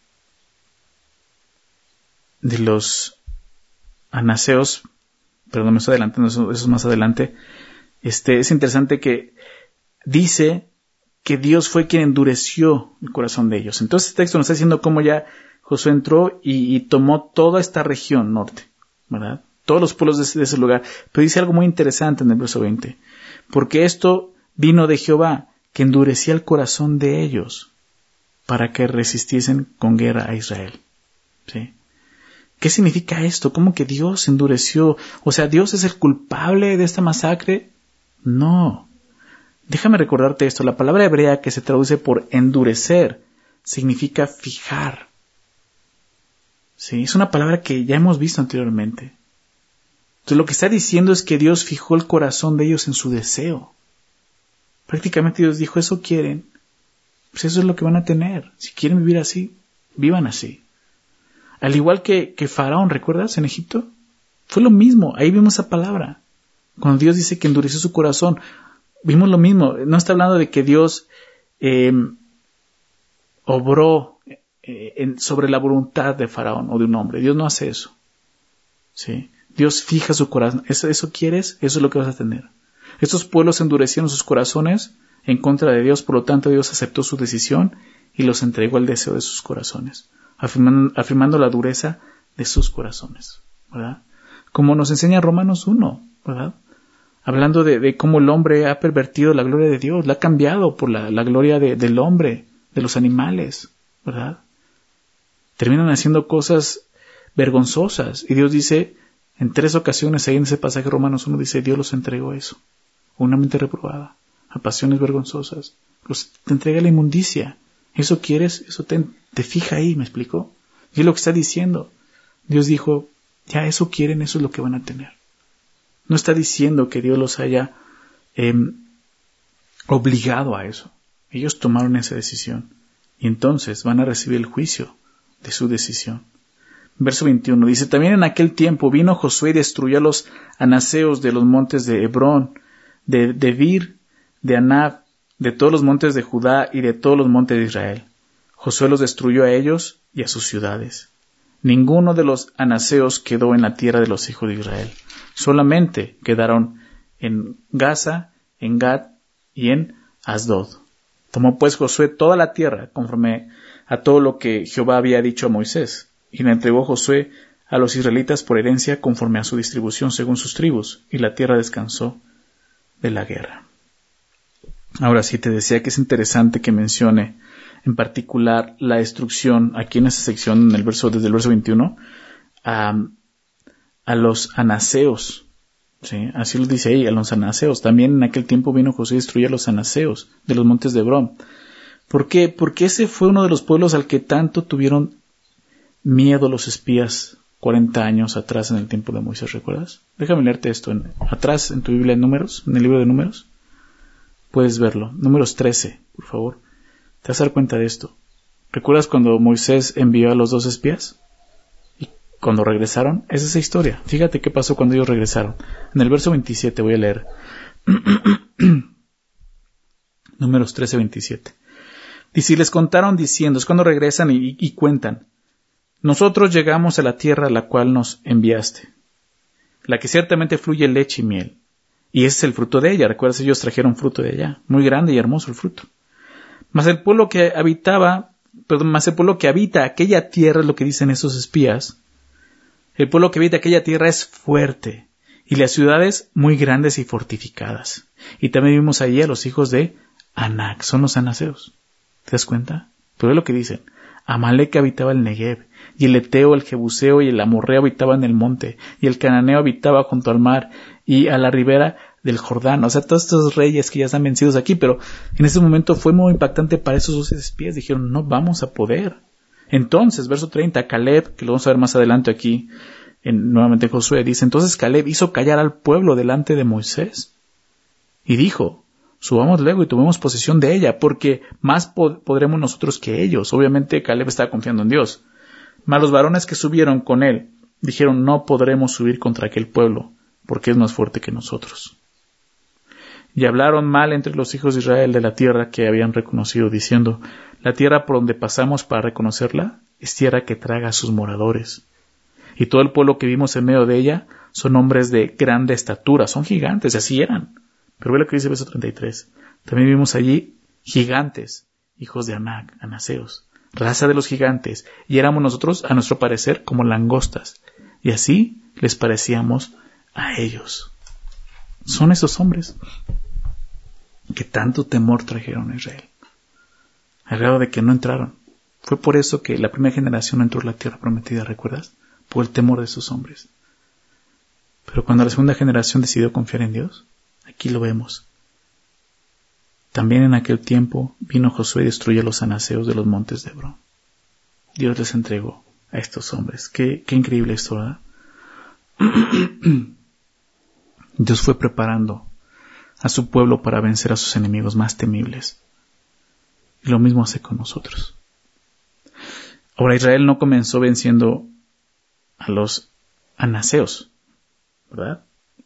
de los anaseos. Perdón, me estoy adelantando, eso, eso es más adelante. Este, es interesante que dice que Dios fue quien endureció el corazón de ellos. Entonces este texto nos está diciendo cómo ya Josué entró y, y tomó toda esta región norte, ¿verdad? Todos los pueblos de ese, de ese lugar. Pero dice algo muy interesante en el verso veinte. Porque esto vino de Jehová, que endurecía el corazón de ellos para que resistiesen con guerra a Israel. ¿Sí? ¿Qué significa esto? ¿Cómo que Dios endureció? O sea, ¿Dios es el culpable de esta masacre? No. Déjame recordarte esto. La palabra hebrea que se traduce por endurecer significa fijar. ¿Sí? Es una palabra que ya hemos visto anteriormente. Entonces lo que está diciendo es que Dios fijó el corazón de ellos en su deseo. Prácticamente Dios dijo, eso quieren, pues eso es lo que van a tener. Si quieren vivir así, vivan así. Al igual que, que Faraón, ¿recuerdas? En Egipto. Fue lo mismo, ahí vimos esa palabra. Cuando Dios dice que endureció su corazón, vimos lo mismo. No está hablando de que Dios eh, obró eh, en, sobre la voluntad de Faraón o de un hombre. Dios no hace eso. ¿Sí? Dios fija su corazón. ¿Eso, eso quieres? Eso es lo que vas a tener. Estos pueblos endurecieron sus corazones en contra de Dios, por lo tanto Dios aceptó su decisión y los entregó al deseo de sus corazones, afirmando, afirmando la dureza de sus corazones, ¿verdad? Como nos enseña Romanos uno, ¿verdad? Hablando de, de cómo el hombre ha pervertido la gloria de Dios, la ha cambiado por la, la gloria de, del hombre, de los animales, ¿verdad? Terminan haciendo cosas vergonzosas y Dios dice, en tres ocasiones ahí en ese pasaje de Romanos uno dice, Dios los entregó a eso, a una mente reprobada, a pasiones vergonzosas, los, te entrega la inmundicia. ¿Eso quieres? Eso te, te fija ahí, ¿me explicó? Y es lo que está diciendo. Dios dijo, ya eso quieren, eso es lo que van a tener. No está diciendo que Dios los haya eh, obligado a eso. Ellos tomaron esa decisión y entonces van a recibir el juicio de su decisión. Verso veintiuno dice, también en aquel tiempo vino Josué y destruyó a los anaseos de los montes de Hebrón, de Debir, de Anab, de todos los montes de Judá y de todos los montes de Israel. Josué los destruyó a ellos y a sus ciudades. Ninguno de los anaseos quedó en la tierra de los hijos de Israel. Solamente quedaron en Gaza, en Gad y en Asdod. Tomó pues Josué toda la tierra conforme a todo lo que Jehová había dicho a Moisés. Y le entregó Josué a los israelitas por herencia conforme a su distribución según sus tribus, y la tierra descansó de la guerra. Ahora sí, te decía que es interesante que mencione en particular la destrucción, aquí en esta sección, en el verso, desde el verso veintiuno, a, a los anaseos. ¿Sí? Así lo dice ahí, a los anaseos. También en aquel tiempo vino Josué y destruyó a los anaseos de los montes de Hebrón. ¿Por qué? Porque ese fue uno de los pueblos al que tanto tuvieron miedo los espías cuarenta años atrás en el tiempo de Moisés, ¿recuerdas? Déjame leerte esto. En, atrás en tu Biblia en Números, en el libro de Números, puedes verlo. Números trece, por favor. Te vas a dar cuenta de esto. ¿Recuerdas cuando Moisés envió a los dos espías? ¿Y cuando regresaron, es esa historia. Fíjate qué pasó cuando ellos regresaron. En el verso veintisiete voy a leer. Números trece, veintisiete. Dice, y les contaron diciendo, es cuando regresan y, y cuentan, nosotros llegamos a la tierra a la cual nos enviaste, la que ciertamente fluye leche y miel, y ese es el fruto de ella. Recuerdas, ellos trajeron fruto de allá, muy grande y hermoso el fruto. Mas el pueblo que habitaba, perdón, mas el pueblo que habita aquella tierra, es lo que dicen esos espías, el pueblo que habita aquella tierra es fuerte, y las ciudades muy grandes y fortificadas. Y también vimos allí a los hijos de Anac, son los anaseos. ¿Te das cuenta? Pero es lo que dicen. Amalek habitaba el Negev, y el Eteo, el Jebuseo y el Amorreo habitaban en el monte, y el Cananeo habitaba junto al mar, y a la ribera del Jordán. O sea, todos estos reyes que ya están vencidos aquí, pero en ese momento fue muy impactante para esos dos espías. Dijeron, no vamos a poder. Entonces, verso treinta, Caleb, que lo vamos a ver más adelante aquí, en, nuevamente Josué, dice, entonces Caleb hizo callar al pueblo delante de Moisés, y dijo, subamos luego y tomemos posesión de ella, porque más pod- podremos nosotros que ellos. Obviamente Caleb estaba confiando en Dios. Mas los varones que subieron con él dijeron, no podremos subir contra aquel pueblo, porque es más fuerte que nosotros. Y hablaron mal entre los hijos de Israel de la tierra que habían reconocido, diciendo, la tierra por donde pasamos para reconocerla es tierra que traga a sus moradores. Y todo el pueblo que vimos en medio de ella son hombres de grande estatura, son gigantes, así eran. Pero ve lo que dice el verso treinta y tres. También vimos allí gigantes, hijos de Anac, anaseos, raza de los gigantes, y éramos nosotros, a nuestro parecer, como langostas, y así les parecíamos a ellos. Son esos hombres que tanto temor trajeron a Israel, al grado de que no entraron. Fue por eso que la primera generación no entró a la tierra prometida, ¿recuerdas? Por el temor de esos hombres. Pero cuando la segunda generación decidió confiar en Dios, aquí lo vemos. También en aquel tiempo vino Josué y destruyó a los anaseos de los montes de Hebrón. Dios les entregó a estos hombres. Qué, qué increíble esto, ¿verdad? Dios fue preparando a su pueblo para vencer a sus enemigos más temibles. Y lo mismo hace con nosotros. Ahora, Israel no comenzó venciendo a los anaseos, ¿verdad?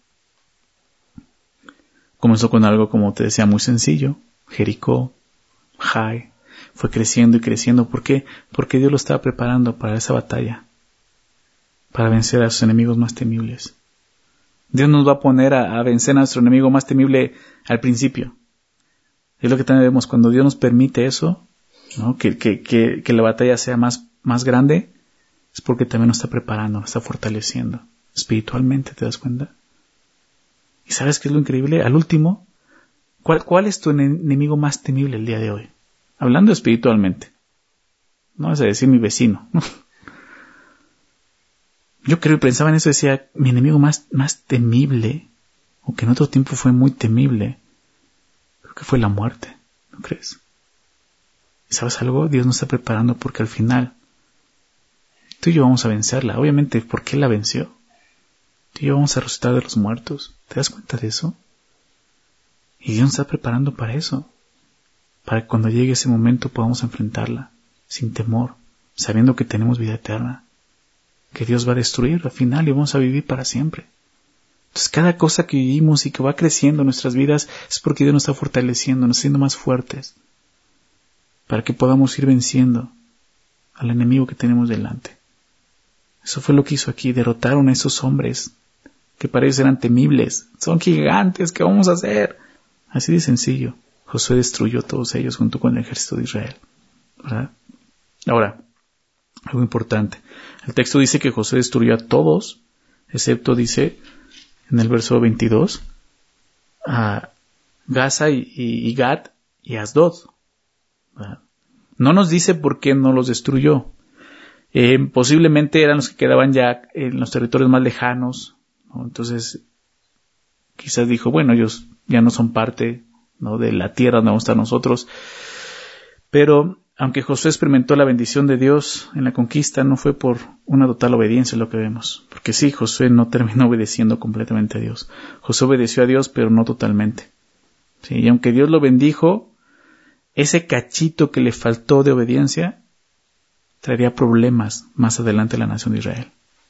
Comenzó con algo, como te decía, muy sencillo. Jericó, Jai, fue creciendo y creciendo. ¿Por qué? Porque Dios lo estaba preparando para esa batalla, para vencer a sus enemigos más temibles. Dios nos va a poner a, a vencer a nuestro enemigo más temible al principio. Es lo que también vemos cuando Dios nos permite eso, ¿no? que, que, que, que la batalla sea más, más grande, es porque también nos está preparando, nos está fortaleciendo espiritualmente, ¿te das cuenta? ¿Y sabes qué es lo increíble? Al último, ¿cuál, cuál es tu enemigo más temible el día de hoy? Hablando espiritualmente. No vas a decir mi vecino. Yo creo y pensaba en eso, decía, mi enemigo más, más temible, o que en otro tiempo fue muy temible, creo que fue la muerte, ¿no crees? ¿Y sabes algo? Dios nos está preparando porque al final tú y yo vamos a vencerla. Obviamente, ¿por qué la venció? Tú y yo vamos a resucitar de los muertos. ¿Te das cuenta de eso? Y Dios nos está preparando para eso. Para que cuando llegue ese momento podamos enfrentarla sin temor, sabiendo que tenemos vida eterna, que Dios va a destruir al final y vamos a vivir para siempre. Entonces cada cosa que vivimos y que va creciendo en nuestras vidas es porque Dios nos está fortaleciendo, nos está haciendo más fuertes, para que podamos ir venciendo al enemigo que tenemos delante. Eso fue lo que hizo aquí, derrotaron a esos hombres que parecen eran temibles, son gigantes, ¿qué vamos a hacer? Así de sencillo. Josué destruyó a todos ellos junto con el ejército de Israel, ¿verdad? Ahora, algo importante. El texto dice que Josué destruyó a todos, excepto, dice, en el verso veintidós, a Gaza y, y, y Gat y Asdod, ¿verdad? No nos dice por qué no los destruyó. Eh, posiblemente eran los que quedaban ya en los territorios más lejanos, ¿no? Entonces, quizás dijo, bueno, ellos ya no son parte, ¿no?, de la tierra donde vamos a estar nosotros. Pero, aunque Josué experimentó la bendición de Dios en la conquista, no fue por una total obediencia lo que vemos. Porque sí, Josué no terminó obedeciendo completamente a Dios. Josué obedeció a Dios, pero no totalmente. Sí, y aunque Dios lo bendijo, ese cachito que le faltó de obediencia traería problemas más adelante a la nación de Israel.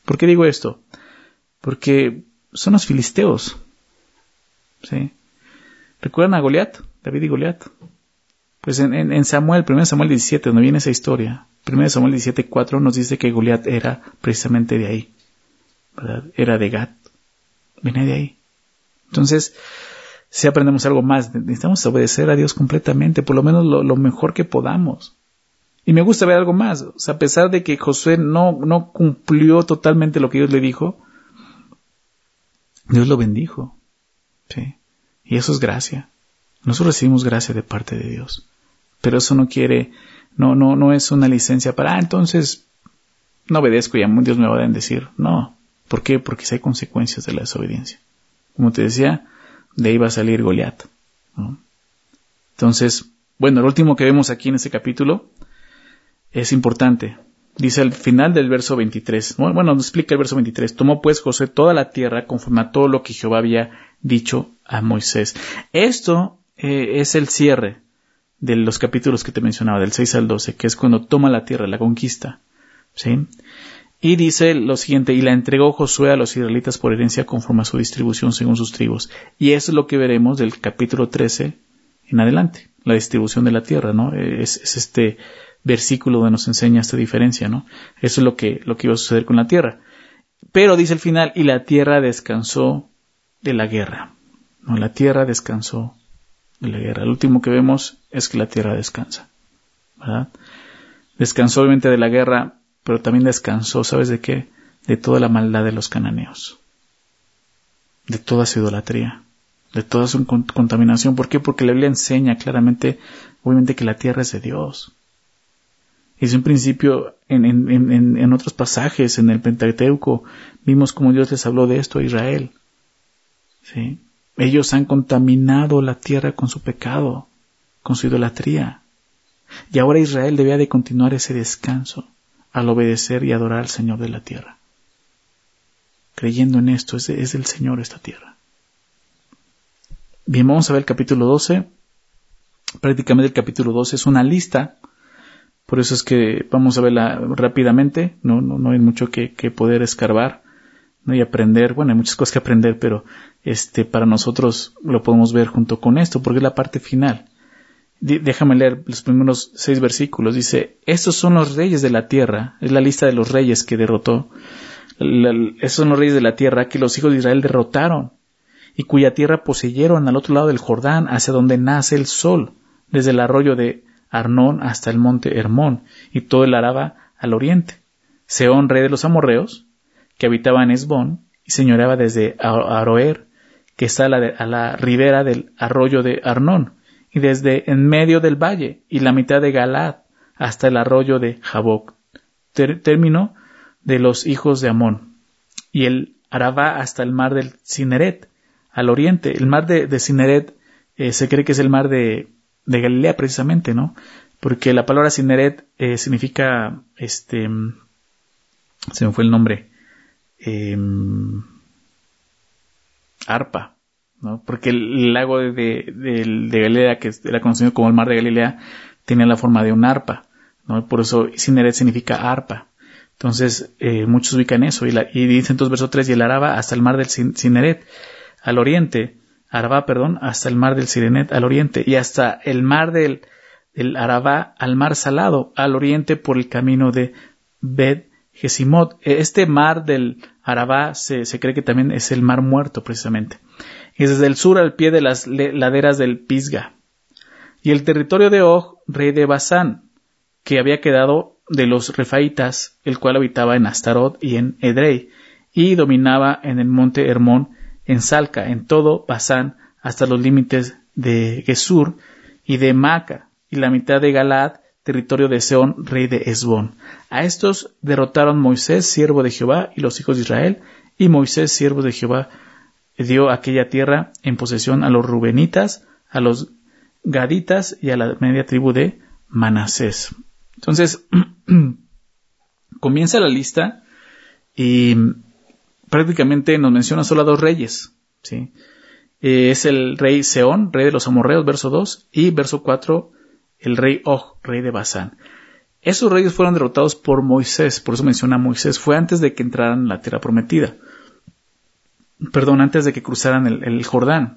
¿Por qué digo esto? Porque son los filisteos. ¿Sí? ¿Recuerdan a Goliat? David y Goliat. Pues en, en, en Samuel, primero Samuel diecisiete, donde viene esa historia, primero Samuel diecisiete cuatro nos dice que Goliat era precisamente de ahí, ¿verdad? Era de Gat, viene de ahí. Entonces, si aprendemos algo más, necesitamos obedecer a Dios completamente, por lo menos lo, lo mejor que podamos. Y me gusta ver algo más, o sea, a pesar de que Josué no, no cumplió totalmente lo que Dios le dijo, Dios lo bendijo, ¿sí? Y eso es gracia. Nosotros recibimos gracia de parte de Dios. Pero eso no quiere, no, no, no es una licencia para, ah, entonces no obedezco y a Dios me va a bendecir. No. ¿Por qué? Porque si hay consecuencias de la desobediencia. Como te decía, de ahí va a salir Goliat, ¿no? Entonces, bueno, lo último que vemos aquí en este capítulo es importante. Dice al final del verso veintitrés, bueno, nos explica el verso veintitrés, tomó pues Josué toda la tierra conforme a todo lo que Jehová había dicho a Moisés. Esto eh, es el cierre de los capítulos que te mencionaba, del seis al doce, que es cuando toma la tierra, la conquista, ¿sí? Y dice lo siguiente, y la entregó Josué a los israelitas por herencia conforme a su distribución según sus tribus. Y eso es lo que veremos del capítulo trece en adelante, la distribución de la tierra, ¿no? Es, es este versículo donde nos enseña esta diferencia, ¿no? Eso es lo que, lo que iba a suceder con la tierra. Pero dice el final, y la tierra descansó de la guerra, ¿no? La tierra descansó de la guerra. Lo último que vemos es que la tierra descansa, ¿verdad? Descansó obviamente de la guerra, pero también descansó, ¿sabes de qué? De toda la maldad de los cananeos, de toda su idolatría, de toda su contaminación. ¿Por qué? Porque la Biblia enseña claramente, obviamente, que la tierra es de Dios. Y desde un principio, en, en, en, en otros pasajes, en el Pentateuco, vimos cómo Dios les habló de esto a Israel. ¿Sí? Ellos han contaminado la tierra con su pecado, con su idolatría. Y ahora Israel debía de continuar ese descanso al obedecer y adorar al Señor de la tierra. Creyendo en esto, es, es del Señor esta tierra. Bien, vamos a ver el capítulo doce. Prácticamente el capítulo doce es una lista. Por eso es que vamos a verla rápidamente. No, no, no hay mucho que, que poder escarbar, ¿no? Y aprender. Bueno, hay muchas cosas que aprender, pero este, para nosotros lo podemos ver junto con esto, porque es la parte final. Déjame leer los primeros seis versículos. Dice, estos son los reyes de la tierra. Es la lista de los reyes que derrotó. La, estos son los reyes de la tierra que los hijos de Israel derrotaron y cuya tierra poseyeron al otro lado del Jordán, hacia donde nace el sol, desde el arroyo de Arnón hasta el monte Hermón y todo el Araba al oriente. Sehón, rey de los amorreos, que habitaba en Hesbón y señoreaba desde Aroer, que está a la, de, a la ribera del arroyo de Arnón, y desde en medio del valle y la mitad de Galaad hasta el arroyo de Jaboc, ter, término de los hijos de Amón, y el Arabá hasta el mar del Cineret al oriente. El mar de, de Cineret eh, se cree que es el mar de, de Galilea precisamente, ¿no? Porque la palabra Cineret eh, significa, este, se me fue el nombre, eh, arpa, ¿no? Porque el lago de, de, de, de Galilea, que era conocido como el mar de Galilea, tenía la forma de un arpa, ¿no? Por eso Cineret significa arpa. Entonces, eh, muchos ubican eso, y, la, y dice entonces verso tres, y el Araba hasta el mar del Cineret al oriente, Arabá, perdón, hasta el mar del Cirenet al oriente, y hasta el mar del, del Arabá al mar salado al oriente por el camino de Bet Gesimot. Este mar del Arabá se, se cree que también es el mar muerto precisamente. Y desde el sur al pie de las laderas del Pisga. Y el territorio de Og, rey de Basán, que había quedado de los Refaitas, el cual habitaba en Astarot y en Edrei, y dominaba en el monte Hermón, en Salca, en todo Basán, hasta los límites de Gesur y de Maca, y la mitad de Galaad, territorio de Sehón, rey de Hesbón. A estos derrotaron Moisés, siervo de Jehová, y los hijos de Israel, y Moisés, siervo de Jehová, dio aquella tierra en posesión a los rubenitas, a los gaditas y a la media tribu de Manasés. Entonces, comienza la lista y prácticamente nos menciona solo a dos reyes, ¿sí? Eh, es el rey Sehón, rey de los amorreos, verso dos, y verso cuatro, el rey Og, rey de Basán. Esos reyes fueron derrotados por Moisés, por eso menciona a Moisés, fue antes de que entraran en la tierra prometida. Perdón, antes de que cruzaran el, el Jordán.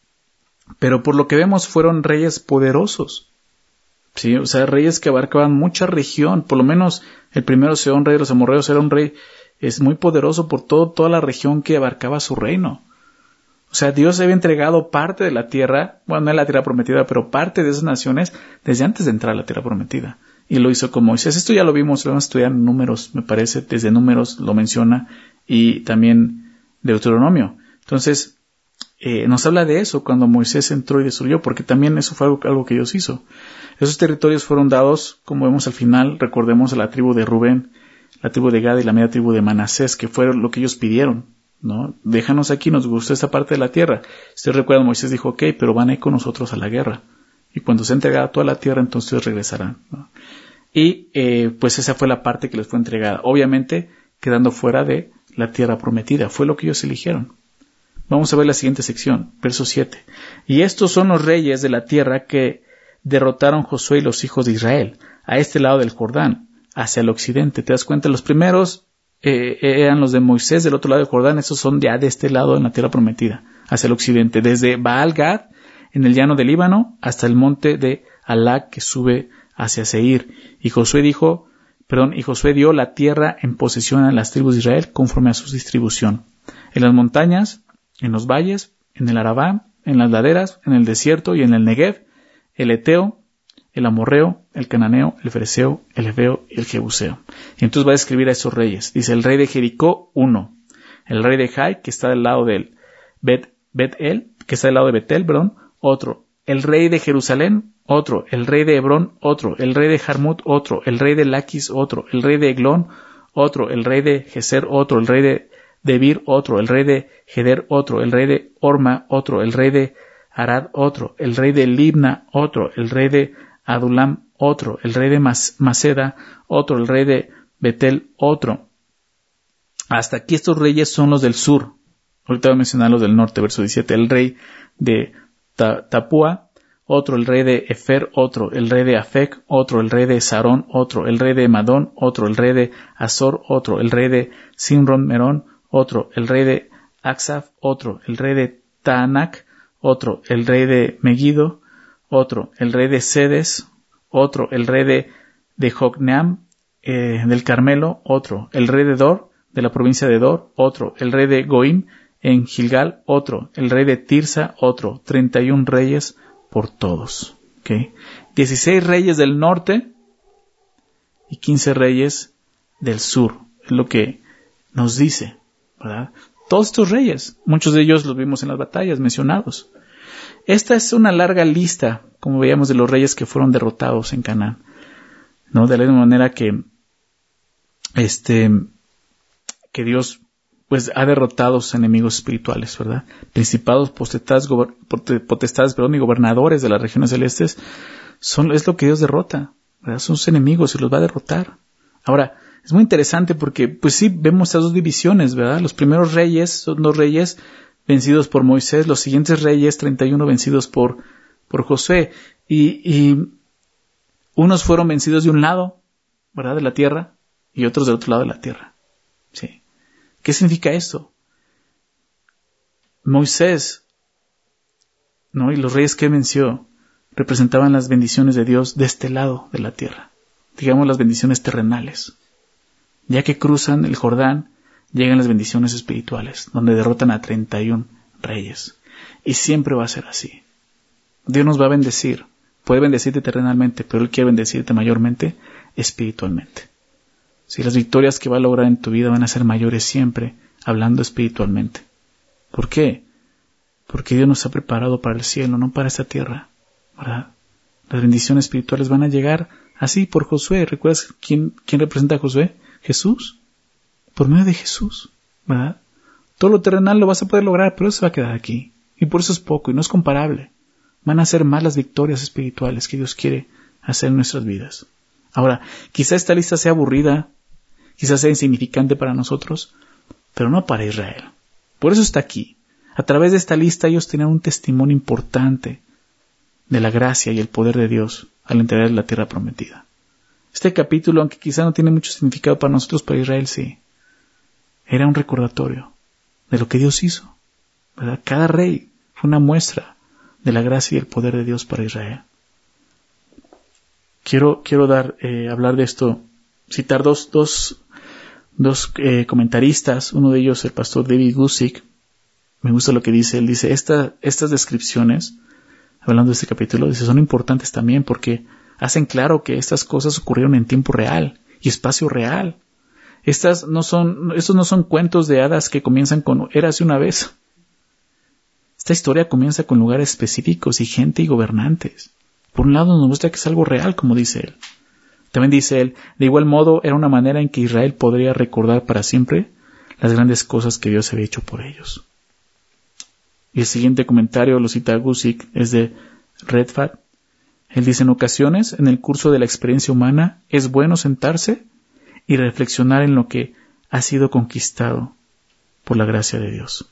Pero por lo que vemos fueron reyes poderosos. Sí, o sea, reyes que abarcaban mucha región. Por lo menos el primero Sehón, rey de los amorreos, era un rey es muy poderoso por todo, toda la región que abarcaba su reino. O sea, Dios había entregado parte de la tierra, bueno, no es la tierra prometida, pero parte de esas naciones desde antes de entrar a la tierra prometida. Y lo hizo con Moisés. Esto ya lo vimos, lo vamos a estudiar en Números, me parece, desde Números lo menciona, y también Deuteronomio. Entonces, eh, nos habla de eso cuando Moisés entró y destruyó, porque también eso fue algo, algo que Dios hizo. Esos territorios fueron dados, como vemos al final, recordemos a la tribu de Rubén, la tribu de Gad y la media tribu de Manasés, que fueron lo que ellos pidieron, ¿no? Déjanos aquí, nos gustó esta parte de la tierra. Si ustedes recuerdan, Moisés dijo, ok, pero van a ir con nosotros a la guerra. Y cuando se entregada toda la tierra, entonces ustedes regresarán, ¿no? Y eh, pues esa fue la parte que les fue entregada. Obviamente, quedando fuera de la tierra prometida. Fue lo que ellos eligieron. Vamos a ver la siguiente sección, verso siete. Y estos son los reyes de la tierra que derrotaron Josué y los hijos de Israel, a este lado del Jordán, hacia el occidente. ¿Te das cuenta? Los primeros eh, eran los de Moisés del otro lado del Jordán. Estos son ya de este lado en la tierra prometida, hacia el occidente. Desde Baal-Gad, en el llano del Líbano, hasta el monte de Alac, que sube hacia Seir. Y Josué dijo, perdón, y Josué dio la tierra en posesión a las tribus de Israel conforme a su distribución. En las montañas, en los valles, en el Arabá, en las laderas, en el desierto y en el Negev, el Eteo, el Amorreo, el Cananeo, el Fereceo, el Heveo y el Jebuseo. Y entonces va a describir a esos reyes. Dice, el rey de Jericó, uno. El rey de Jai, que está del lado del Bet, Bet-El, que está del lado de Betel, perdón, otro. El rey de Jerusalén, otro. El rey de Hebrón, otro. El rey de Jarmut, otro. El rey de Laquis, otro. El rey de Eglón, otro. El rey de Geser, otro. El rey de Debir, otro. El rey de Geder, otro. El rey de Orma, otro. El rey de Arad, otro. El rey de Libna, otro. El rey de Adulam, otro. El rey de Mas- Maceda, otro. El rey de Betel, otro. Hasta aquí estos reyes son los del sur. Ahorita voy a mencionar los del norte, verso diecisiete. El rey de Ta- Tapúa, otro. El rey de Efer, otro. El rey de Afec, otro. El rey de Sarón, otro. El rey de Madón, otro. El rey de Azor, otro. El rey de Simron Merón, otro. El rey de Aksaf, otro. El rey de Taanac, otro. El rey de Megiddo, otro. El rey de Sedes, otro. El rey de, de Jocneam, eh, del Carmelo, otro. El rey de Dor, de la provincia de Dor, otro. El rey de Goim, en Gilgal, otro. El rey de Tirsa, otro. Treinta y un reyes por todos. ¿Okay? Dieciséis reyes del norte y quince reyes del sur. Es lo que nos dice, ¿verdad? Todos estos reyes, muchos de ellos los vimos en las batallas mencionados. Esta es una larga lista, como veíamos, de los reyes que fueron derrotados en Canaán, ¿no? De la misma manera que, este, que Dios, pues, ha derrotado a sus enemigos espirituales, ¿verdad? Principados, potestades, gober, potestades, perdón, y gobernadores de las regiones celestes, son, es lo que Dios derrota, ¿verdad? Son sus enemigos y los va a derrotar. Ahora, es muy interesante porque, pues sí, vemos estas dos divisiones, ¿verdad? Los primeros reyes son dos reyes vencidos por Moisés, los siguientes reyes, treinta y uno, vencidos por, por Josué. Y, y unos fueron vencidos de un lado, ¿verdad?, de la tierra, y otros del otro lado de la tierra. ¿Sí? ¿Qué significa esto? Moisés, ¿no?, y los reyes que venció representaban las bendiciones de Dios de este lado de la tierra. Digamos, las bendiciones terrenales. Ya que cruzan el Jordán, llegan las bendiciones espirituales, donde derrotan a treinta y un reyes. Y siempre va a ser así. Dios nos va a bendecir. Puede bendecirte terrenalmente, pero Él quiere bendecirte mayormente espiritualmente. Si las victorias que va a lograr en tu vida van a ser mayores siempre, hablando espiritualmente. ¿Por qué? Porque Dios nos ha preparado para el cielo, no para esta tierra, ¿verdad? Las bendiciones espirituales van a llegar así por Josué. ¿Recuerdas quién, quién representa a Josué? Jesús. Por medio de Jesús, ¿verdad? Todo lo terrenal lo vas a poder lograr, pero eso va a quedar aquí. Y por eso es poco y no es comparable. Van a ser más las victorias espirituales que Dios quiere hacer en nuestras vidas. Ahora, quizá esta lista sea aburrida, quizá sea insignificante para nosotros, pero no para Israel. Por eso está aquí. A través de esta lista ellos tenían un testimonio importante de la gracia y el poder de Dios al entregar la tierra prometida. Este capítulo, aunque quizá no tiene mucho significado para nosotros, para Israel sí. Era un recordatorio de lo que Dios hizo, ¿verdad? Cada rey fue una muestra de la gracia y el poder de Dios para Israel. Quiero, quiero dar, eh, hablar de esto, citar dos, dos, dos eh, comentaristas, uno de ellos el pastor David Guzik. Me gusta lo que dice, él dice, esta, estas descripciones, hablando de este capítulo, dice, son importantes también porque hacen claro que estas cosas ocurrieron en tiempo real y espacio real. Estas no son, estos no son cuentos de hadas que comienzan con érase una vez. Esta historia comienza con lugares específicos y gente y gobernantes. Por un lado nos muestra que es algo real, como dice él. También dice él, de igual modo era una manera en que Israel podría recordar para siempre las grandes cosas que Dios había hecho por ellos. Y el siguiente comentario lo cita Guzik, es de Redfat. Él dice, en ocasiones, en el curso de la experiencia humana, es bueno sentarse y reflexionar en lo que ha sido conquistado por la gracia de Dios.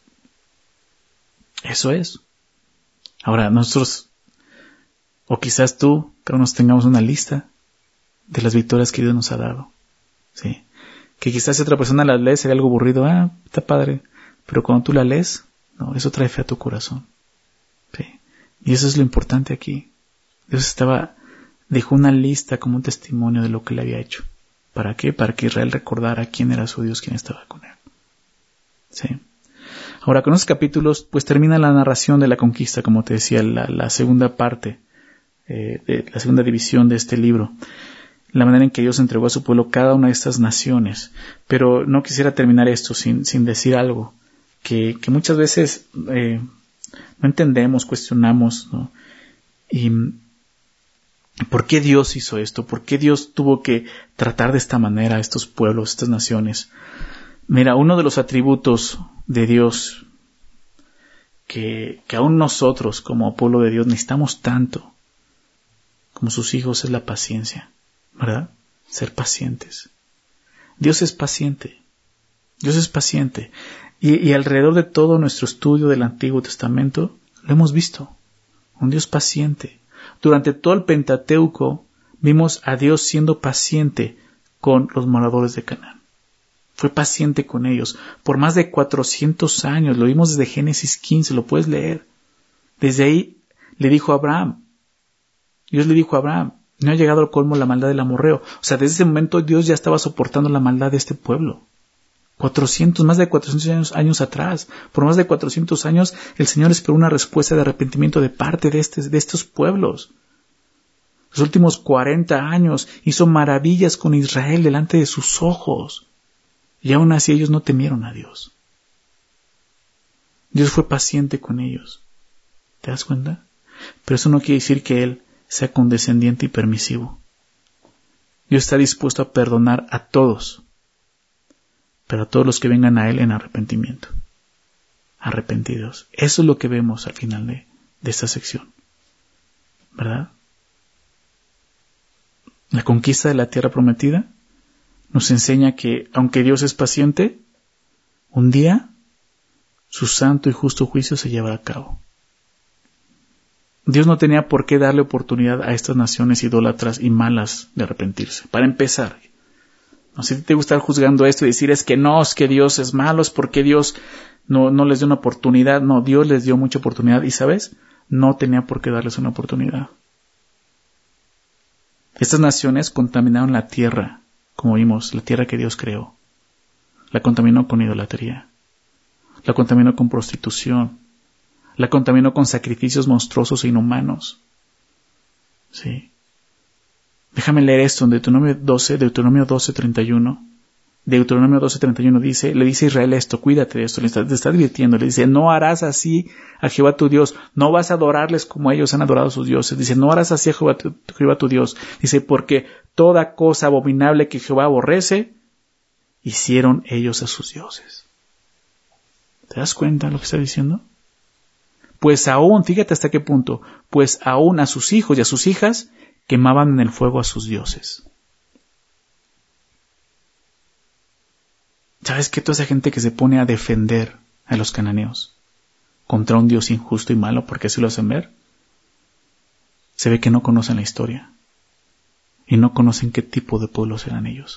Eso es. Ahora, nosotros, o quizás tú, que nos tengamos una lista de las victorias que Dios nos ha dado. ¿Sí? Que quizás si otra persona las lee sería algo aburrido. Ah, está padre. Pero cuando tú la lees, no, eso trae fe a tu corazón. ¿Sí? Y eso es lo importante aquí. Dios estaba, dejó una lista como un testimonio de lo que le había hecho. ¿Para qué? Para que Israel recordara quién era su Dios, quién estaba con él. ¿Sí? Ahora, con esos capítulos, pues termina la narración de la conquista, como te decía, la, la segunda parte, eh, de la segunda división de este libro. La manera en que Dios entregó a su pueblo cada una de estas naciones. Pero no quisiera terminar esto sin, sin decir algo que, que muchas veces eh, no entendemos, cuestionamos, ¿no? Y ¿por qué Dios hizo esto? ¿Por qué Dios tuvo que tratar de esta manera a estos pueblos, estas naciones? Mira, uno de los atributos de Dios que, que aún nosotros como pueblo de Dios necesitamos tanto como sus hijos es la paciencia, ¿verdad? Ser pacientes. Dios es paciente. Dios es paciente. Y, y alrededor de todo nuestro estudio del Antiguo Testamento lo hemos visto. Un Dios paciente. Durante todo el Pentateuco vimos a Dios siendo paciente con los moradores de Canaán. Fue paciente con ellos por más de cuatrocientos años. Lo vimos desde Génesis quince, lo puedes leer. Desde ahí le dijo a Abraham, Dios le dijo a Abraham, no ha llegado al colmo la maldad del amorreo. O sea, desde ese momento Dios ya estaba soportando la maldad de este pueblo. cuatrocientos, más de cuatrocientos años, años atrás. Por más de cuatrocientos años el Señor esperó una respuesta de arrepentimiento de parte de, este, de estos pueblos. Los últimos cuarenta años hizo maravillas con Israel delante de sus ojos. Y aún así ellos no temieron a Dios. Dios fue paciente con ellos. ¿Te das cuenta? Pero eso no quiere decir que Él sea condescendiente y permisivo. Dios está dispuesto a perdonar a todos, pero a todos los que vengan a Él en arrepentimiento. Arrepentidos. Eso es lo que vemos al final de, de esta sección. ¿Verdad? La conquista de la tierra prometida nos enseña que, aunque Dios es paciente, un día su santo y justo juicio se llevará a cabo. Dios no tenía por qué darle oportunidad a estas naciones idólatras y malas de arrepentirse. Para empezar, no sé si te gusta estar juzgando esto y decir es que no, es que Dios es malo, es porque Dios no, no les dio una oportunidad. No, Dios les dio mucha oportunidad y, ¿sabes? No tenía por qué darles una oportunidad. Estas naciones contaminaron la tierra, como vimos, la tierra que Dios creó. La contaminó con idolatría. La contaminó con prostitución. La contaminó con sacrificios monstruosos e inhumanos. Sí. Déjame leer esto en Deuteronomio doce, Deuteronomio doce, treinta y uno. Deuteronomio doce, treinta y uno dice, le dice a Israel esto, cuídate de esto, le está, te está advirtiendo, le dice, no harás así a Jehová tu Dios, no vas a adorarles como ellos han adorado a sus dioses. Dice, no harás así a Jehová tu, Jehová tu Dios. Dice, porque toda cosa abominable que Jehová aborrece, hicieron ellos a sus dioses. ¿Te das cuenta de lo que está diciendo? Pues aún, fíjate hasta qué punto, pues aún a sus hijos y a sus hijas quemaban en el fuego a sus dioses. ¿Sabes qué? Toda esa gente que se pone a defender a los cananeos contra un Dios injusto y malo, porque así lo hacen ver, se ve que no conocen la historia. Y y no conocen qué tipo de pueblos eran ellos.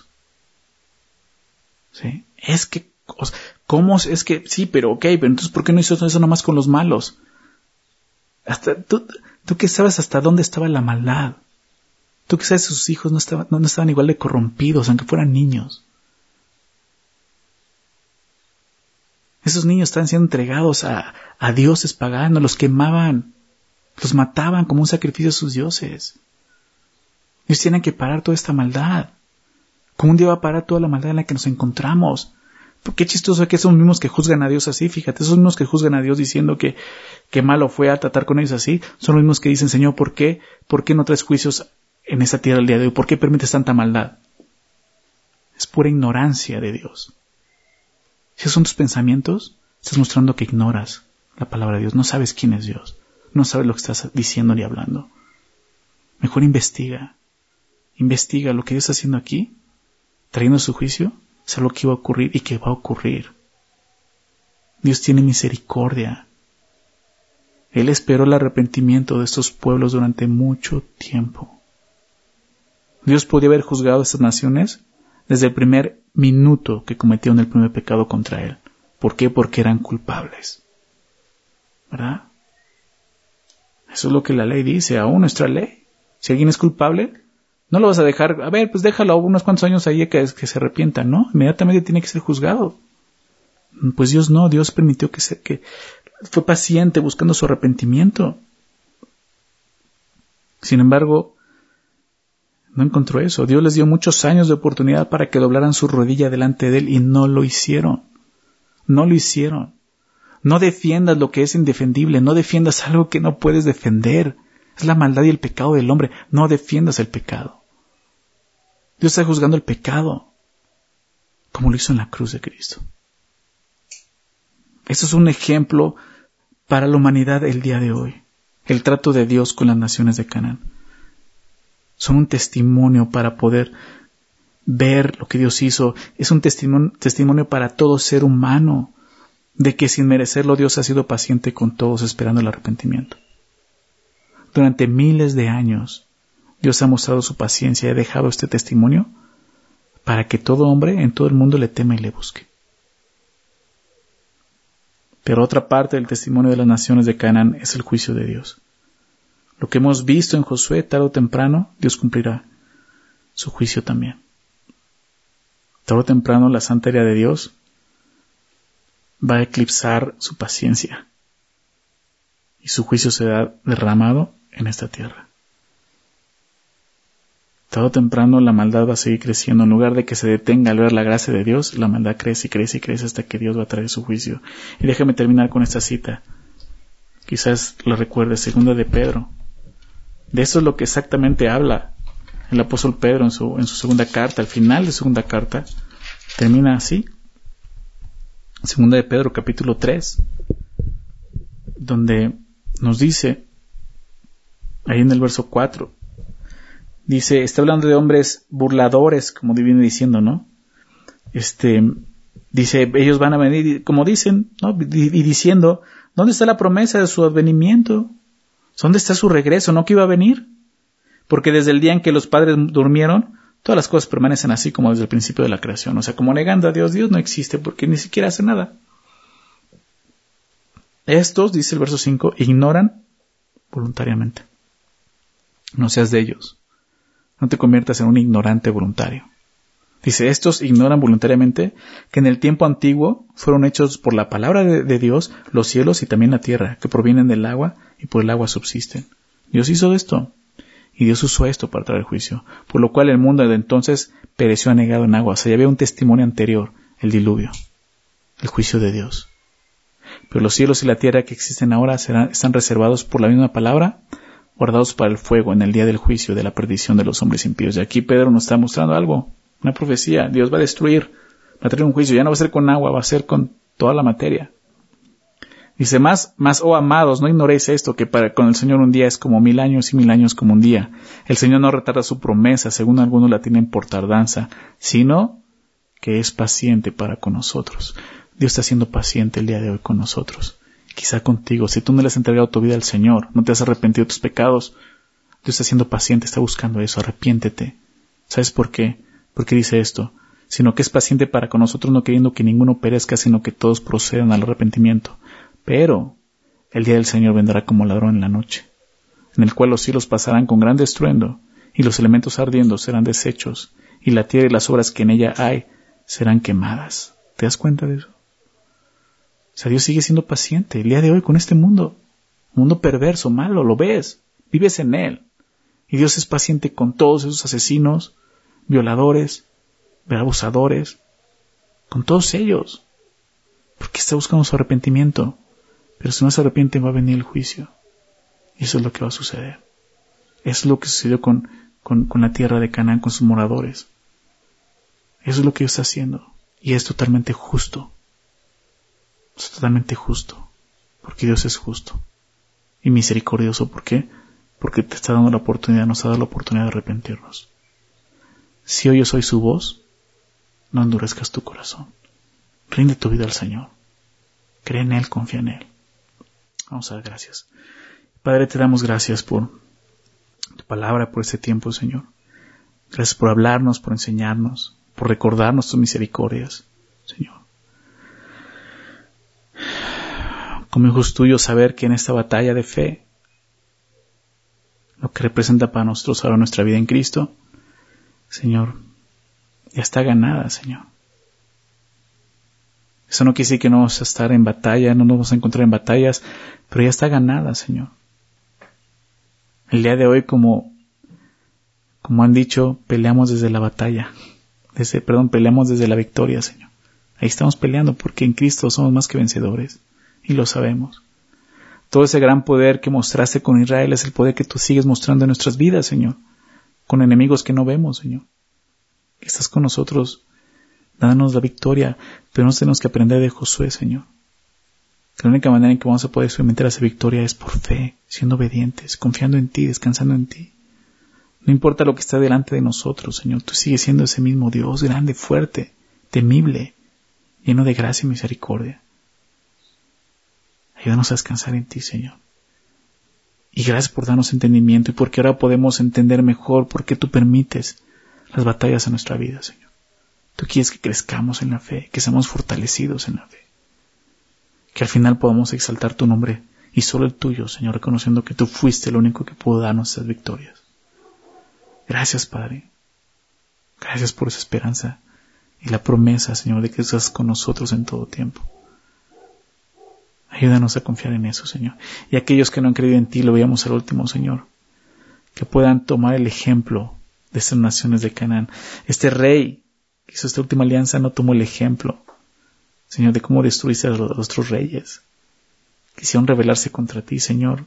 ¿Sí? Es que, ¿cómo es que, sí, pero ok, pero entonces ¿por qué no hizo eso nomás con los malos? Hasta, tú, tú que sabes hasta dónde estaba la maldad. Tú que sabes que sus hijos no estaban, no, no estaban igual de corrompidos, aunque fueran niños. Esos niños estaban siendo entregados a, a dioses paganos, los quemaban, los mataban como un sacrificio a sus dioses. Ellos tienen que parar toda esta maldad. ¿Cómo un día va a parar toda la maldad en la que nos encontramos? Porque qué chistoso que esos mismos que juzgan a Dios así, fíjate, esos mismos que juzgan a Dios diciendo que, que malo fue a tratar con ellos así, son los mismos que dicen, Señor, ¿por qué? ¿Por qué no traes juicios en esta tierra el día de hoy? ¿Por qué permites tanta maldad? Es pura ignorancia de Dios. Si esos son tus pensamientos, estás mostrando que ignoras la palabra de Dios. No sabes quién es Dios. No sabes lo que estás diciendo ni hablando. Mejor investiga. Investiga lo que Dios está haciendo aquí, trayendo su juicio, es algo que iba a ocurrir y que va a ocurrir. Dios tiene misericordia. Él esperó el arrepentimiento de estos pueblos durante mucho tiempo. Dios podía haber juzgado a estas naciones desde el primer minuto que cometieron el primer pecado contra Él. ¿Por qué? Porque eran culpables. ¿Verdad? Eso es lo que la ley dice, aún nuestra ley. Si alguien es culpable, no lo vas a dejar, a ver, pues déjalo unos cuantos años ahí que, que se arrepienta, ¿no? Inmediatamente tiene que ser juzgado. Pues Dios no, Dios permitió que se, que fue paciente buscando su arrepentimiento. Sin embargo, no encontró eso. Dios les dio muchos años de oportunidad para que doblaran su rodilla delante de Él y no lo hicieron. No lo hicieron. No defiendas lo que es indefendible, no defiendas algo que no puedes defender. Es la maldad y el pecado del hombre. No defiendas el pecado. Dios está juzgando el pecado, como lo hizo en la cruz de Cristo. Esto es un ejemplo para la humanidad el día de hoy. El trato de Dios con las naciones de Canaán. Son un testimonio para poder ver lo que Dios hizo. Es un testimonio, testimonio para todo ser humano de que sin merecerlo Dios ha sido paciente con todos esperando el arrepentimiento. Durante miles de años Dios ha mostrado su paciencia y ha dejado este testimonio para que todo hombre en todo el mundo le tema y le busque. Pero otra parte del testimonio de las naciones de Canaán es el juicio de Dios. Lo que hemos visto en Josué, tarde o temprano, Dios cumplirá su juicio también. Tarde o temprano la santa ira de Dios va a eclipsar su paciencia y su juicio será derramado en esta tierra. Tarde o temprano la maldad va a seguir creciendo. En lugar de que se detenga al ver la gracia de Dios, la maldad crece y crece y crece hasta que Dios va a traer su juicio. Y déjame terminar con esta cita. Quizás lo recuerde, segunda de Pedro. De eso es lo que exactamente habla el apóstol Pedro en su, en su segunda carta. Al final de su segunda carta termina así. Segunda de Pedro, capítulo tres, donde nos dice, ahí en el verso cuatro, dice, está hablando de hombres burladores, como viene diciendo, ¿no? Este, dice, ellos van a venir, como dicen, ¿no? Y diciendo, ¿dónde está la promesa de su advenimiento? ¿Dónde está su regreso? ¿No que iba a venir? Porque desde el día en que los padres durmieron, todas las cosas permanecen así como desde el principio de la creación. O sea, como negando a Dios, Dios no existe porque ni siquiera hace nada. Estos, dice el verso cinco, ignoran voluntariamente. No seas de ellos. No te conviertas en un ignorante voluntario. Dice, estos ignoran voluntariamente que en el tiempo antiguo fueron hechos por la palabra de, de Dios los cielos y también la tierra, que provienen del agua y por el agua subsisten. Dios hizo esto. Y Dios usó esto para traer juicio, por lo cual el mundo de entonces pereció anegado en agua. O sea, ya había un testimonio anterior, el diluvio, el juicio de Dios. Pero los cielos y la tierra que existen ahora serán, están reservados por la misma palabra, guardados para el fuego en el día del juicio de la perdición de los hombres impíos. Y aquí Pedro nos está mostrando algo, una profecía. Dios va a destruir, va a traer un juicio. Ya no va a ser con agua, va a ser con toda la materia. Dice, más, más, oh amados, no ignoréis esto, que para con el Señor un día es como mil años y mil años como un día. El Señor no retarda su promesa, según algunos la tienen por tardanza, sino que es paciente para con nosotros. Dios está siendo paciente el día de hoy con nosotros. Quizá contigo, si tú no le has entregado tu vida al Señor, no te has arrepentido de tus pecados, Dios está siendo paciente, está buscando eso, arrepiéntete, ¿Sabes por qué? Porque dice esto, sino que es paciente para con nosotros, no queriendo que ninguno perezca, sino que todos procedan al arrepentimiento. Pero el día del Señor vendrá como ladrón en la noche, en el cual los cielos pasarán con gran estruendo, y los elementos ardiendo serán deshechos, y la tierra y las obras que en ella hay serán quemadas. ¿Te das cuenta de eso? O sea, Dios sigue siendo paciente el día de hoy con este mundo, mundo perverso, malo, lo ves, vives en él. Y Dios es paciente con todos esos asesinos, violadores, abusadores, con todos ellos, porque está buscando su arrepentimiento. Pero si no se arrepienten va a venir el juicio. Y eso es lo que va a suceder. Eso es lo que sucedió con, con, con la tierra de Canaán, con sus moradores. Eso es lo que Dios está haciendo. Y es totalmente justo. Es totalmente justo. Porque Dios es justo. Y misericordioso. ¿Por qué? Porque te está dando la oportunidad, nos ha dado la oportunidad de arrepentirnos. Si oyes hoy su voz, no endurezcas tu corazón. Rinde tu vida al Señor. Cree en Él, confía en Él. Vamos a dar gracias. Padre, te damos gracias por tu palabra, por este tiempo, Señor. Gracias por hablarnos, por enseñarnos, por recordarnos tus misericordias, Señor. Como hijos tuyos, saber que en esta batalla de fe, lo que representa para nosotros ahora nuestra vida en Cristo, Señor, ya está ganada, Señor. Eso no quiere decir que no vamos a estar en batalla, no nos vamos a encontrar en batallas, pero ya está ganada, Señor. El día de hoy, como, como han dicho, peleamos desde la batalla, desde, perdón, peleamos desde la victoria, Señor. Ahí estamos peleando porque en Cristo somos más que vencedores, y lo sabemos. Todo ese gran poder que mostraste con Israel es el poder que tú sigues mostrando en nuestras vidas, Señor, con enemigos que no vemos, Señor. Que estás con nosotros, dándonos la victoria, pero nos tenemos que aprender de Josué, Señor. Que la única manera en que vamos a poder experimentar esa victoria es por fe, siendo obedientes, confiando en ti, descansando en ti. No importa lo que está delante de nosotros, Señor, tú sigues siendo ese mismo Dios, grande, fuerte, temible, lleno de gracia y misericordia. Ayúdanos a descansar en ti, Señor. Y gracias por darnos entendimiento y porque ahora podemos entender mejor por qué tú permites las batallas en nuestra vida, Señor. Tú quieres que crezcamos en la fe, que seamos fortalecidos en la fe. Que al final podamos exaltar tu nombre y solo el tuyo, Señor, reconociendo que tú fuiste el único que pudo darnos esas victorias. Gracias, Padre. Gracias por esa esperanza y la promesa, Señor, de que estás con nosotros en todo tiempo. Ayúdanos a confiar en eso, Señor. Y aquellos que no han creído en ti, lo veamos al último, Señor. Que puedan tomar el ejemplo de estas naciones de Canaán. Este rey que hizo esta última alianza no tomó el ejemplo, Señor, de cómo destruiste a los otros reyes. Quisieron rebelarse contra ti, Señor.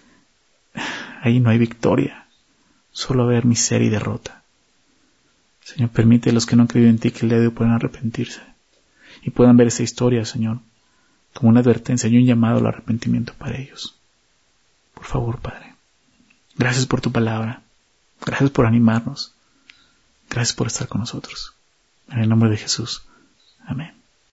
Ahí no hay victoria. Solo haber miseria y derrota. Señor, permite a los que no han creído en ti que el día de hoy puedan arrepentirse. Y puedan ver esa historia, Señor, como una advertencia y un llamado al arrepentimiento para ellos. Por favor, Padre. Gracias por tu palabra. Gracias por animarnos. Gracias por estar con nosotros. En el nombre de Jesús. Amén.